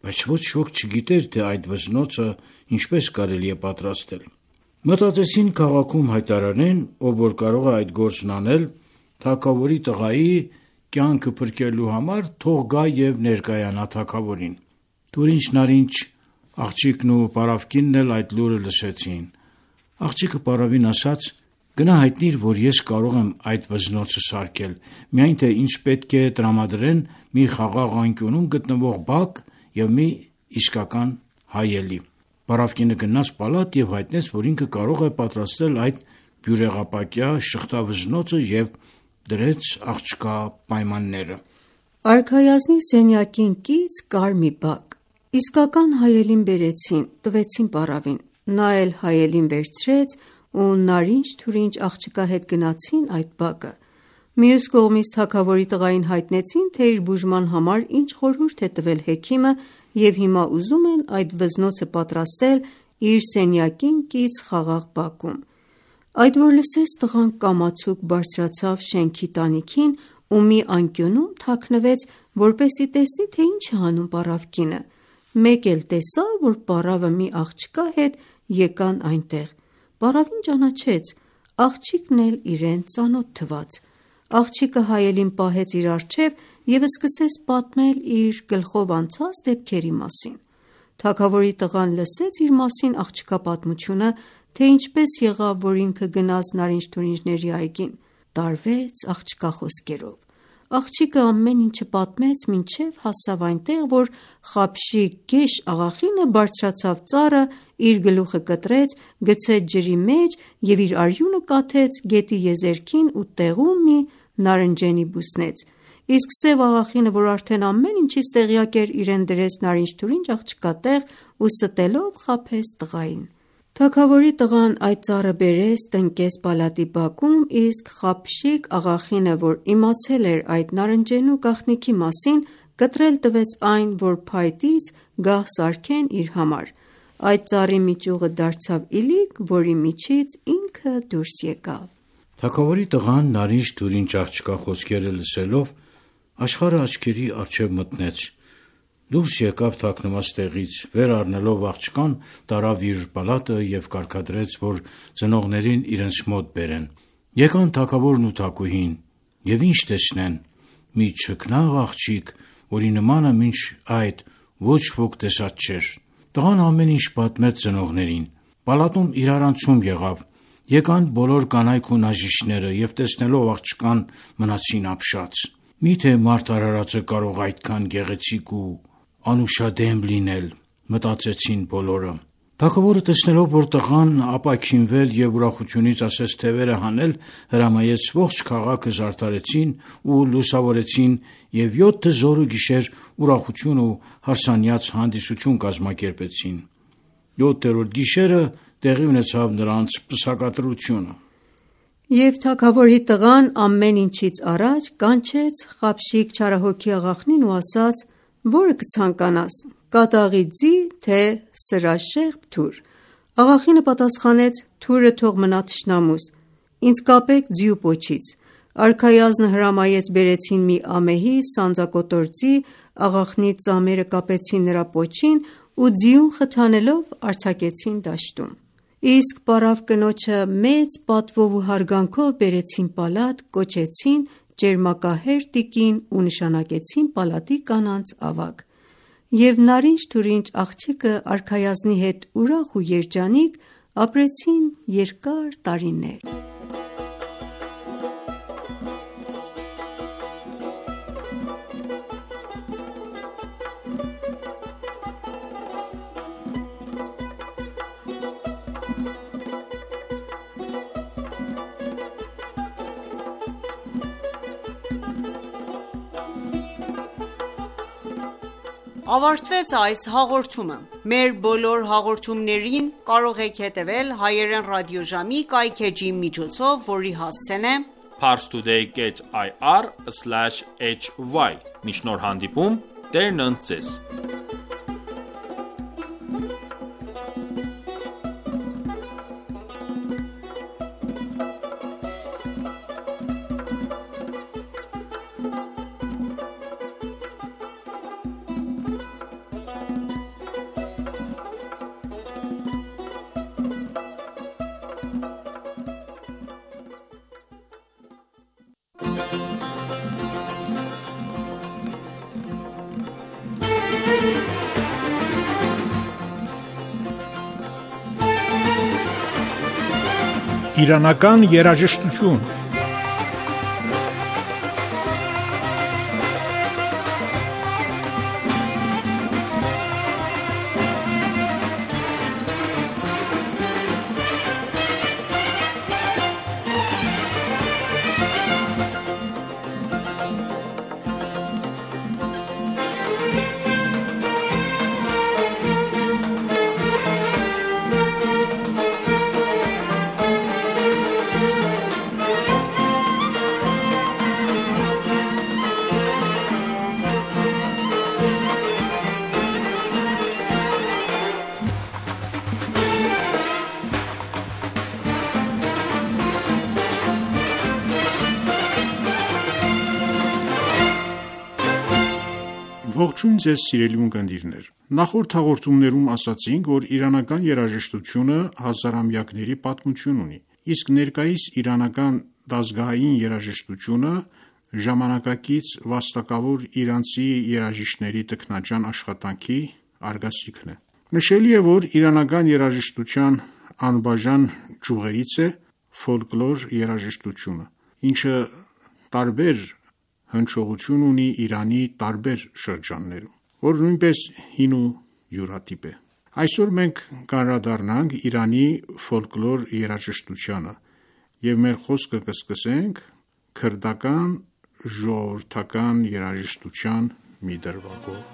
բայց ոչ ոք չգիտեր, թե այդ վզնոցը ինչպես կարելի է պատրաստել։ Մտածեցին քաղաքում հայտարարեն, ով որ կարող է այդ գործն անել, թագավորի տղայի կյանքը փրկելու համար թող գա եւ ներկայանա թագավորին։ Դուրինչ-նարինչ աղջիկն ու պարավկինն էլ այդ լուրը լսեցին։ Աղջիկը պարավին ասաց. «Գնա հայտնիր, որ ես կարող եմ այդ վզնոցը սարքել, միայն թե ինչ պետք է տրամադրեն մի խաղաղ անկյունում գտնվող բակ եւ մի իսկական հայելի»։ Պարավկինը գնաց պալատ եւ հայտնեց, որ ինքը կարող է պատրաստել այդ բյուրեղապակյա շղթավզնոցը եւ դրեց աղջկա պայմանները։ Արքայազնի սենյակին կից կար մի բակ։ Իսկական հայելին բերեցին, տվեցին պարավին։ Նա էլ հայելին վերցրեց ու նարինջ-թուրինչ աղջկա հետ գնացին այդ բակը։ Մյուս կողմից թագավորի տղային հայտնեցին, թե իր բուժման համար ինչ խորհուրդ է տվել հեքիմը եւ հիմա ուզում են այդ վզնոցը պատրաստել իր սենյակին կից խաղաղ բակում։ Այդ որ լսեց, տղան կամացուկ բարձրացավ շենքի տանիքին ու մի անկյունում թաքնվեց, որպեսի տեսնի, թե ինչ է անում պարավկինը։ Մեկ էլ տեսավ, որ պարավը մի աղջկա հետ եկան այնտեղ։ Պարավին ճանաչեց, աղջիկն էլ իրեն ծանոթ թվաց։ Աղջիկը հայելին պահեց իր առջև եւ սկսեց պատմել իր գլխով անցած դեպքերի մասին։ Թագավորի տղան լսեց իր մասին աղջկա պատմությունը, թե ինչպես եղավ, որ ինքը գնաց նարինջ-թուրինջների այգին։ Տարվեց աղջկա խոսքերով։ Աղջիկը ամեն ինչը պատմեց, մինչև հասավ այնտեղ, որ Խաբշիկ գեշ աղախինը բարձրացավ ծառը, իր գլուխը կտրեց, գցեց ջրի մեջ եւ իր արյունը կաթեց գետի եզերքին ու տեղում մի նարնջենի բուսնեց։ Իսկ Սև աղախինը, որ արդեն ամեն ինչից տեղյակ էր, իրեն դրեց նարինջ-թուրինջ աղջկա տեղ ու ստելով խաբեց տղային։ Թագավորի տղան այդ ծառը բերեց, տնկեց պալատի բակում, իսկ Խաբշիկ աղախինը, որ իմացել էր այդ նարնջենու գաղտնիքի մասին, կտրել տվեց այն, որ փայտից գահ սարքեն իր համար։ Այդ ծառի մի ճյուղը դարձավ իլիկ, որի միջից ինքը դուրս եկավ։ Թագավորի տղան նարինջ-թուրինչ աղջկա խոսքերը լսելով աշխարհը աչքերի առջև մտնեց։ Դուրս եկավ թաքնված տեղից, վեր առնելով աղջկան, տարավ իր պալատը եւ կարգադրեց, որ ծնողներին իրենց մոտ բերեն։ Եկան թագավորն ու թագուհին, եւ ինչ տեսնեն՝ մի չքնաղ աղջիկ, որի նմանը մինչ այդ ոչ ոք տեսած չէր։ Տղան ամեն ինչ պատմեց ծնողներին։ Պալատում իրարանցում եղավ։ Եկան բոլոր կանայք ու նաժիշները եւ տեսնելով աղջկան մնացին ապշած։ Միթե մարդ արարածը կարող այդքան գեղեցիկ ու անուշադեմ լինել, մտածեցին բոլորը։ Թագավորը տեսնելով, որ տղան ապաքինվել եւ ուրախությունից ասես թևերը հանել, հրամայեց ողջ քաղաքը զարդարեցին ու լուսավորեցին եւ 7 զոր ու գիշեր ուրախություն ու հարսանյաց հանդիսություն կազմակերպեցին։ 7-րդ գիշերը տեղի ունեցավ նրանց պսակատրությունը։ Եվ թագավորի տղան ամեն ինչից առաջ կանչեց Խաբշիկ չարահոգի աղախնին ու ասաց. «Որը կցանկանաս, կատաղի ձի, թե սրաշեղբ թուր»։ Աղախինը պատասխանեց. «Թուրը թող մնա թշնամուս, ինձ կապեք ձի ու պոչից»։ Արքայազնը հրամայեց, բերեցին մի ամեհի սանձակոտոր ձի, աղախնի ծամերը կապեցին նրա պոչին ու ձիուն խթանելով արձակեցին դաշտում։ Իսկ պարավ կնոջը մեծ պատվով ու հարգանքով բերեցին պալատ, կոչեցին ճերմակահեր տիկին ու նշանակեցին պալատի կանանց ավագ։ Եվ նարինջ-թուրինչ աղջիկը արքայազնի հետ ուրախ ու երջանիկ ապրեցին երկար տարիներ։ Ավարտվեց այս հաղորդումը։ Մեր բոլոր հաղորդումներին կարող եք հետևել հայերեն ռադիոժամի կայքէջի միջոցով, որի հասցեն է parstoday.ir/hy։ Մինչ նոր հանդիպում, Տերն ընդ ձեզ։ Իրանական երաժշտություն։ Ողջույն ձեզ սիրելի ունկնդիրներ: Նախորդ հաղորդումներում ասացինք, որ իրանական երաժշտությունը հազարամյակների պատմություն ունի, իսկ ներկայիս իրանական դասգահային երաժշտությունը ժամանակակից վաստակավոր իրանցի երաժիշտների տքնաջան աշխատանքի արգասիքն է։ Նշելի է, որ իրանական երաժշտության անբաժան ճյուղերից է ֆոլկլոր երաժշտությունը, ինչը տարբեր հնչողություն ունի Իրանի տարբեր շրջաններում, որ նույնպես հին ու յուրատիպ է։ Այսօր մենք կանդրադառնանք Իրանի ֆոլկլոր երաժշտությանը և մեր խոսքը կսկսենք քրդական ժողովրդական երաժշտության մի դրվագով։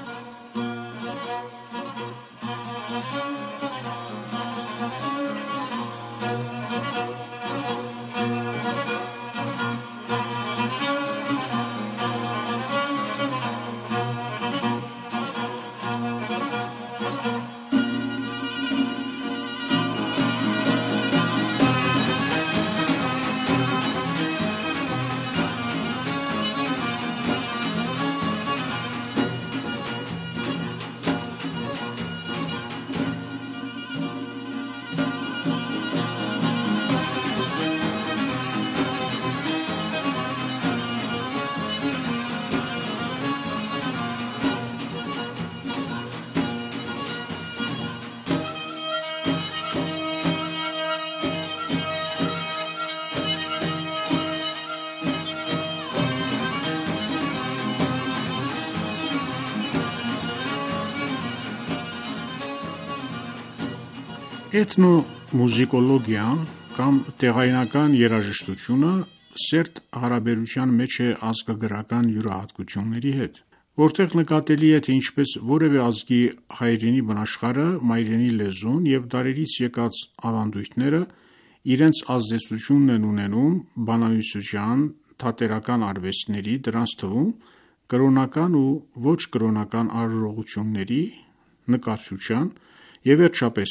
Էթնոմուզիկոլոգիան կամ տեղայնական երաժշտությունը սերտ հարաբերության մեջ է ազգագրական յուրահատկությունների հետ, որտեղ նկատելի է, թե ինչպես որևէ ազգի հայրենի բնաշխարհը, մայրենի լեզուն և դարերից եկած ավանդույթները իրենց ազդեցությունն են ունենում բանահյուսության, թատերական արվեստների, դրանց թվում կրոնական ու ոչ կրոնական արարողությունների, նկարչության և վերջապես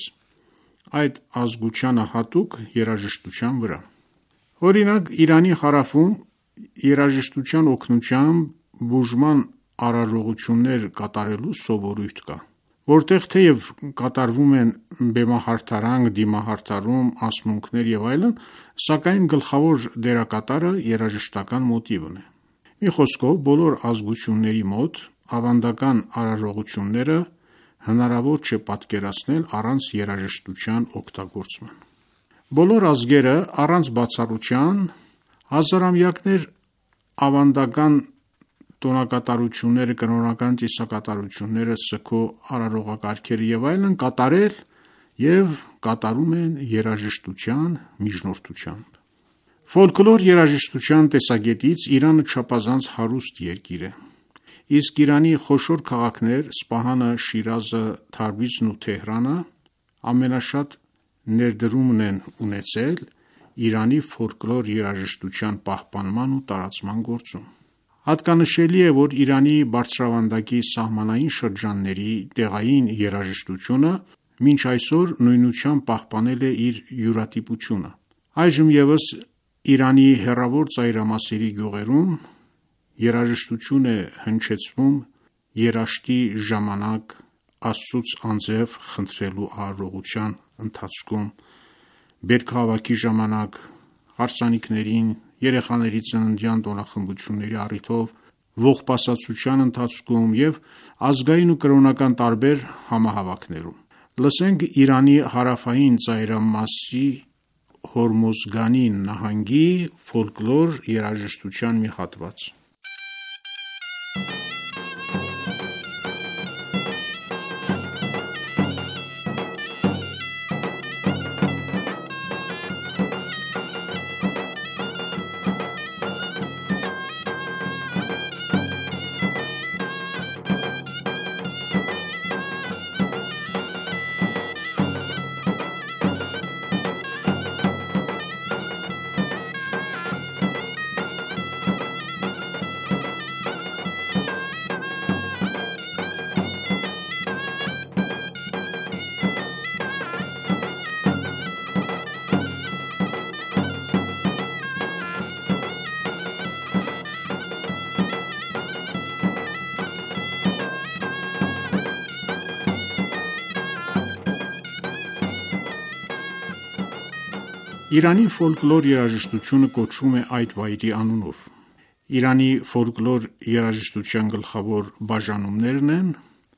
այդ ազգությանը հատուկ երաժշտության վրա։ Օրինակ, Իրանի հարավում երաժշտության օգնությամբ բուժման արարողություններ կատարելու սովորույթ կա, որտեղ թեև կատարվում են բեմահարդարանք, դիմահարդարում, ասմունքներ և այլն, սակայն գլխավոր դերակատարը երաժշտական մոտիվն է։ Մի խոսքով, բոլոր ազգությունների մոտ ավանդական արարողությունները հնարավոր չէ պատկերացնել առանց երաժշտության օգտագործման։ Բոլոր ազգերը առանց բացառության հազարամյակներ ավանդական տոնակատարությունները, կրոնական ծիսակատարությունները, սգո արարողակարգերը և այլն կատարել և կատարում են երաժշտության միջնորդությամբ։ Ֆոլկլոր երաժշտության տեսակետից Իրանը չափազանց հարուստ երկիր է, իսկ Իրանի խոշոր քաղաքներ Սպահանը, Շիրազը, Թաբրիզն ու Թեհրանը ամենաշատ ներդրումն են ունեցել Իրանի ֆոլկլոր երաժշտության պահպանման ու տարածման գործում։ Հատկանշելի է, որ Իրանի բարձրավանդակի սահմանային շրջանների տեղային երաժշտությունը մինչ այսօր նույնությամբ պահպանել է իր յուրատիպությունը։ Այժմ ևս Իրանի հեռավոր ծայրամասերի գյուղերում երաժշտություն է հնչեցվում երաշտի ժամանակ Աստծուց անձև խնդրելու արարողության ընթացքում, բերքահավաքի ժամանակ, հարսանիքներին, երեխաների ծննդյան տոնախմբությունների առիթով, ողբասացության ընթացքում և ազգային ու կրոնական տարբեր համահավաքներում։ Լսենք Իրանի հարավային ծայրամասի Հորմոզգանի նահանգի ֆոլկլոր երաժշտության մի հատված։ Իրանի ֆոլկլոր երաժշտությունը կոչվում է այդ վայրի անունով։ Իրանի ֆոլկլոր երաժշտության գլխավոր բաժանումներն են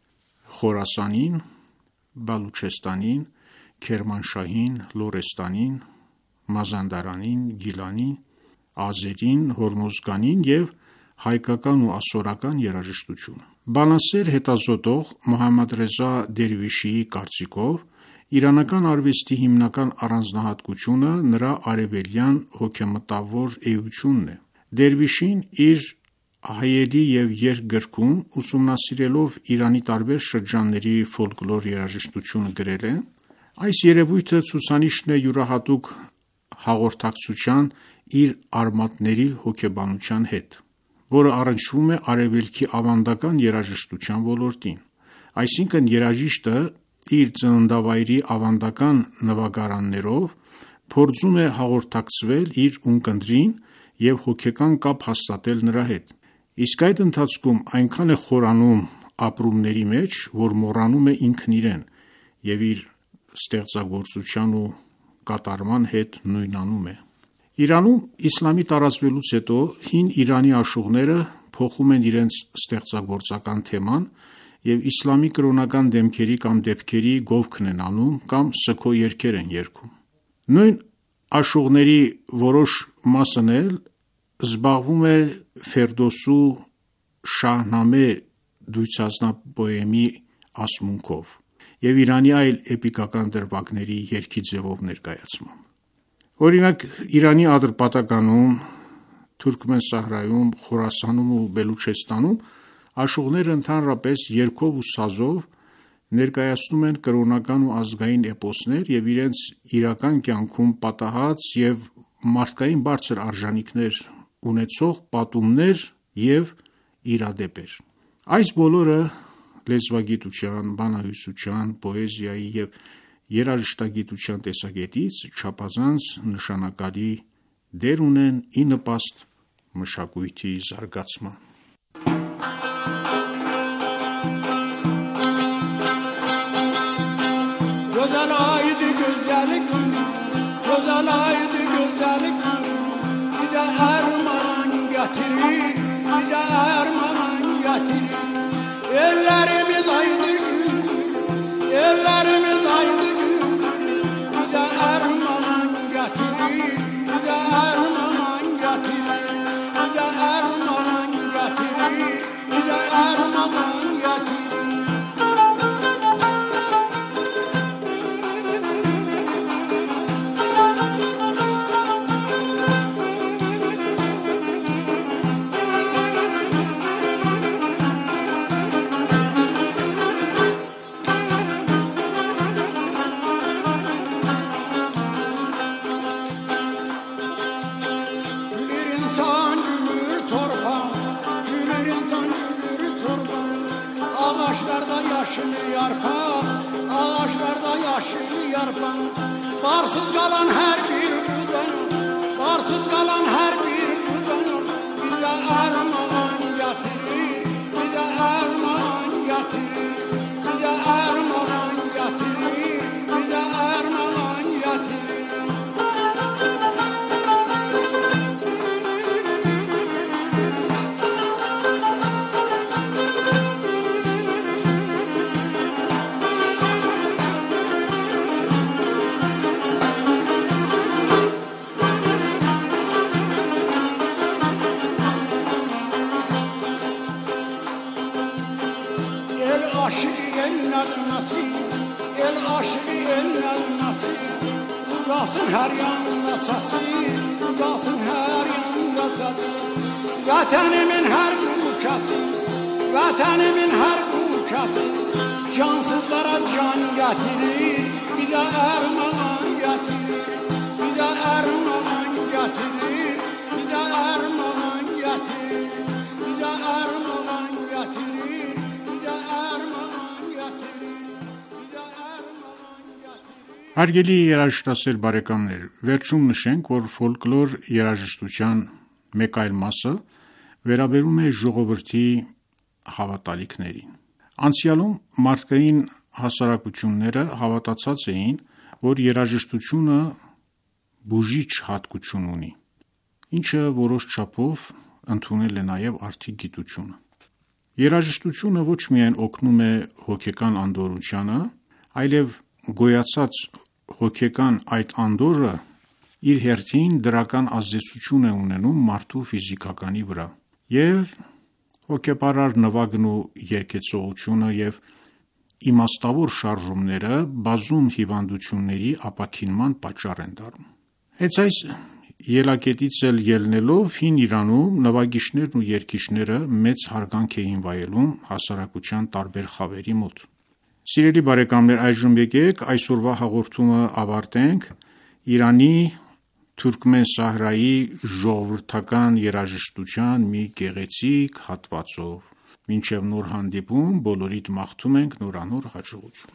Խորասանին, Բալուչեստանին, Քերմանշահին, Լորեստանին, Մազանդարանին, Գիլանին, Ազերին, Հորմոզգանին և հայկական ու ասորական երաժշտությունը։ Բանասեր հետազոտող Մոհամմադ Ռեզա Դերվիշիի կարծիքով իրանական արվեստի հիմնական առանձնահատկությունը նրա արևելյան հոգեմտավոր էությունն է։ Դերվիշին իր հայելի և երգ գրքում ուսումնասիրելով Իրանի տարբեր շրջանների ֆոլկլոր երաժշտությունը գրել է. այս երևույթը ցուցանիշն է յուրահատուկ հաղորդակցության իր արմատների հոգեբանության հետ, որը առնչվում է արևելքի ավանդական երաժշտության ոլորտին։ Այսինքն երաժիշտը իր ծննդավայրի ավանդական նվագարաններով փորձում է հաղորդակցվել իր ունկնդրին և հոգեկան կապ հաստատել նրա հետ, իսկ այդ ընթացքում այնքան է խորանում ապրումների մեջ, որ մոռանում է ինքն իրեն և իր ստեղծագործության ու կատարման հետ նույնանում է։ Իրանում իսլամի տարածվելուց հետո հին Իրանի աշուղները փոխում են իրենց ստեղծագործական թեման և իսլամի կրոնական դեմքերի կամ դեպքերի գովքն են անում կամ սգո երգեր են երգում։ Նույն աշուղների որոշ մասն էլ զբաղվում է Ֆերդոսու Շահնամե դույցազնապոեմի ասմունքով և Իրանի այլ էպիկական դրվագների երգի ձևով ներկայացմամբ։ Օրինակ Իրանի Ադրբատականում, Թուրքմենսահրայում, Խորասանում ու Բելուչեստանում աշուղները ընդհանրապես երգով ու սազով ներկայացնում են կրոնական ու ազգային էպոսներ և իրենց իրական կյանքում պատահած և մարդկային բարձր արժանիքներ ունեցող պատումներ և իրադեպեր։ Այս բոլորը լեզվագիտության, բանահյուսության, պոեզիայի և երաժշտագիտության տեսակետից չափազանց նշանակալի դեր ունեն ի նպաստ մշակույթի զարգացման։ Güzelaydı güzellik, güzelaydı güzellik, bize armağan getirir, bize armağan getirir. Ellerimiz aydır gündür, ellerimiz aydır gündür, bize armağan getirir, bize armağan getirir, bize armağan getirir, bize armağan getirir. Ağaçlarda yaşlı yarpaq, ağaçlarda yaşlı yarpaq, barsız qalan hər bir budan, barsız qalan hər bir budan, bizə armağan gətirir, bizə armağan gətirir, bizə armağan gətirir, bizə armağan gətirir. eller nasıl, el aşkı eller nasıl. Uğrasın her yanda sesi, uğrasın her yanda tadı. Vatanimin her uçası, vatanimin her uçası. Cansızlara can getirir, bir de erman getirir. Bir de erman getirir, bir de erman getirir. Bir de erman getirir, bir de erman getirir. Bir de erman getirir. Հարգելի երաժշտասեր բարեկամներ, վերջում նշենք, որ ֆոլկլոր երաժշտության մեկ այլ մասը վերաբերում է ժողովրդի հավատալիքներին։ Անցյալում մարդկային հասարակությունները հավատացած էին, որ երաժշտությունը բուժիչ հատկություն ունի, ինչը որոշ չափով ընդունել է նաև արդի գիտությունը։ Երաժշտությունը ոչ միայն օգնում է հոգեկան անդորրությանը, այլև գոյացած հոգեկան այդ անդորրը իր հերթին դրական ազդեցություն է ունենում մարդու ֆիզիկականի վրա, և հոգեպարար նվագն ու երգեցողությունը և իմաստավոր շարժումները բազում հիվանդությունների ապաքինման պատճառ են դառնում։ Հենց այս ելակետից էլ ելնելով հին Իրանում նվագիչներն ու երգիչները մեծ հարգանք էին վայելում հասարակության տարբեր խավերի մոտ։ Սիրելի բարեկամներ, այժմ եկեք այսօրվա հաղորդումը ավարտենք Իրանի թուրքմեն սահրայի ժողովրդական երաժշտության մի գեղեցիկ հատվածով։ Մինչև նոր հանդիպում, բոլորիդ մաղթում ենք նորանոր հաջողություն։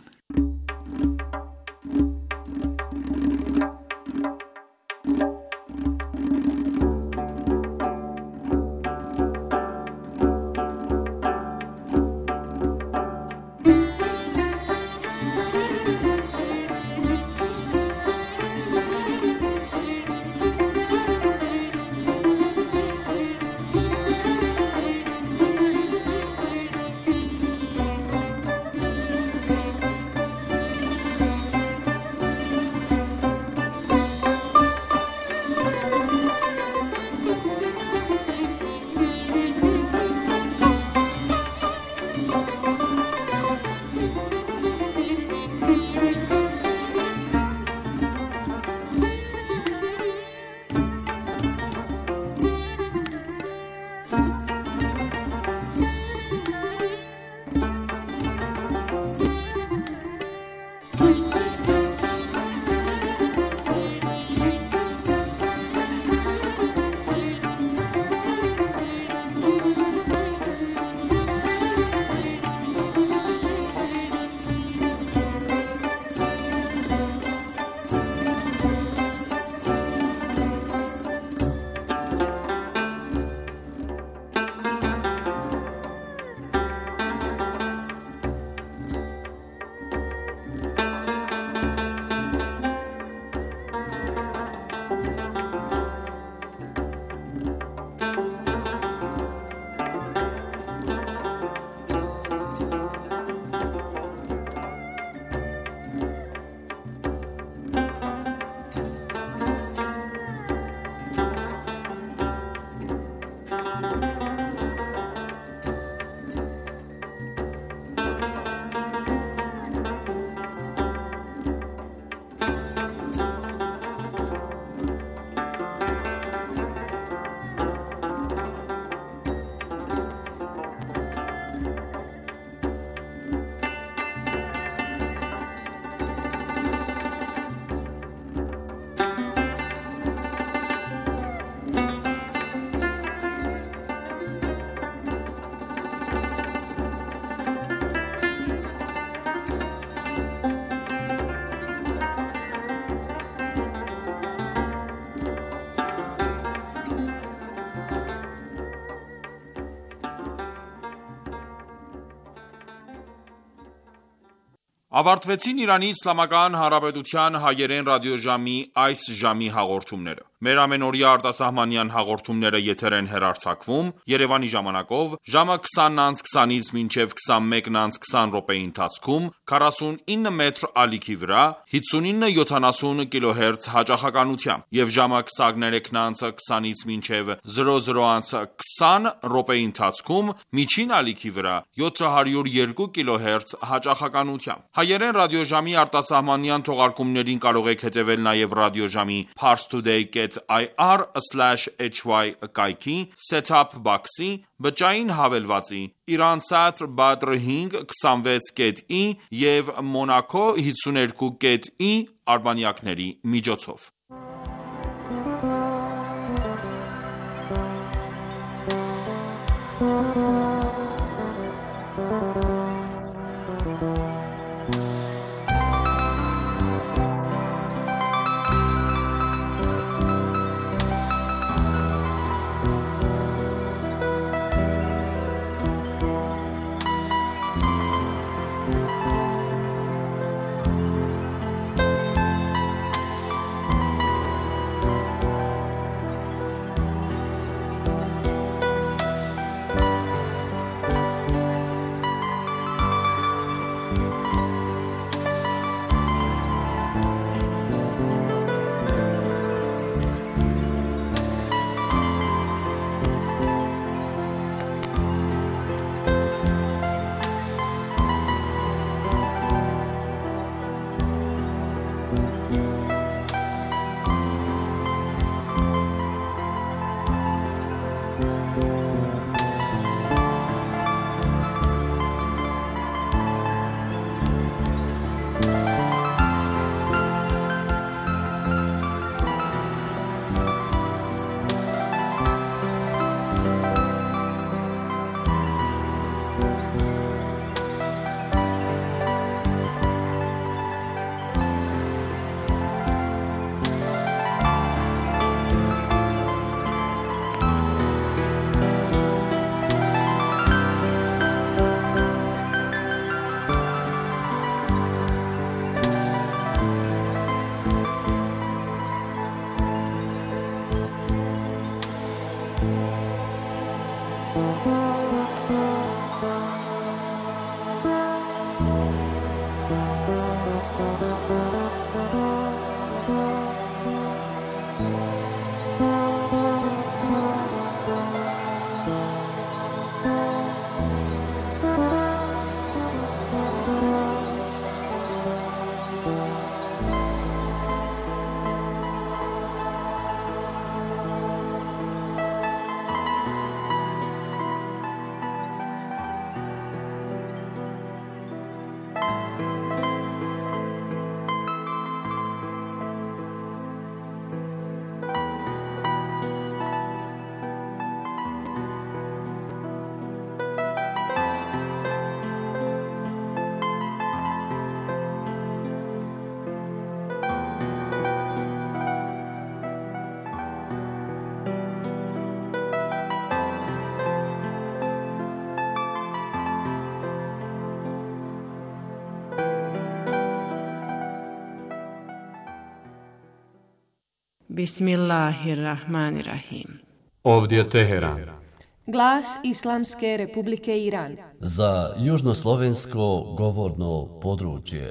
Ավարտվեցին Իրանի Իսլամական Հանրապետության հայերեն ռադիոժամի այս ժամի հաղորդումները։ Մեր ամենօրյա արտասահմանյան հաղորդումները եթեր են հեռարձակվում Երևանի ժամանակով ժամը 20:20-ից մինչև 21:20 րոպեի ընթացքում 49 մետր ալիքի վրա 59-70 կիլոհերց հաճախականությամբ եւ ժամը 23:20-ից մինչև 00:20 րոպեի ընթացքում միջին ալիքի վրա 702 կիլոհերց հաճախականությամբ։ Հայերեն ռադիոժամի արտասահմանյան թողարկումներին կարող եք հետևել նաև ռադիոժամի parstoday.ir/hy կայքի, set-up box-ի, բջջային հավելվածի, Iransat Badr 5 26.i եւ Monaco 52.i արբանյակների միջոցով։ Bismillahirrahmanirrahim. Ovdje Teheran. Glas Islamske Republike Iran. Za južnoslovensko govorno područje.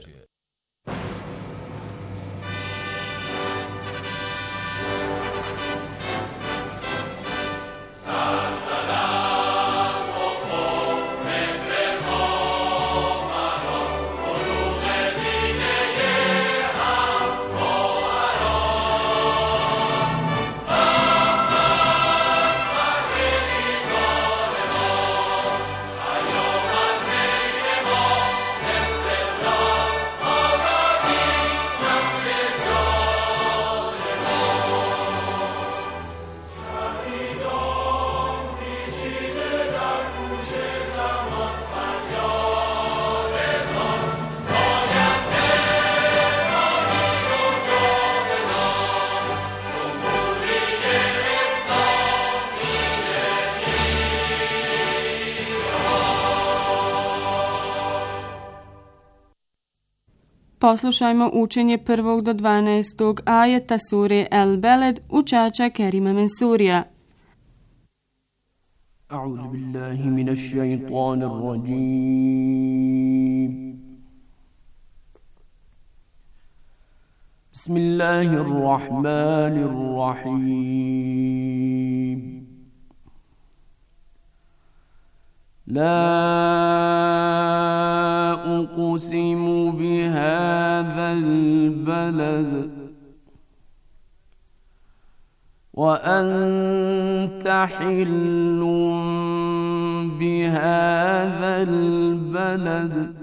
Poslušajmo učenje 1. do 12. ajeta sure El Beled učača Kerima Mensurija. A'udhu billahi minash shaitanir rajim. Bismillahirrahmanirrahim. La uqsimu bihadzal balad wa anta hillun bihadzal balad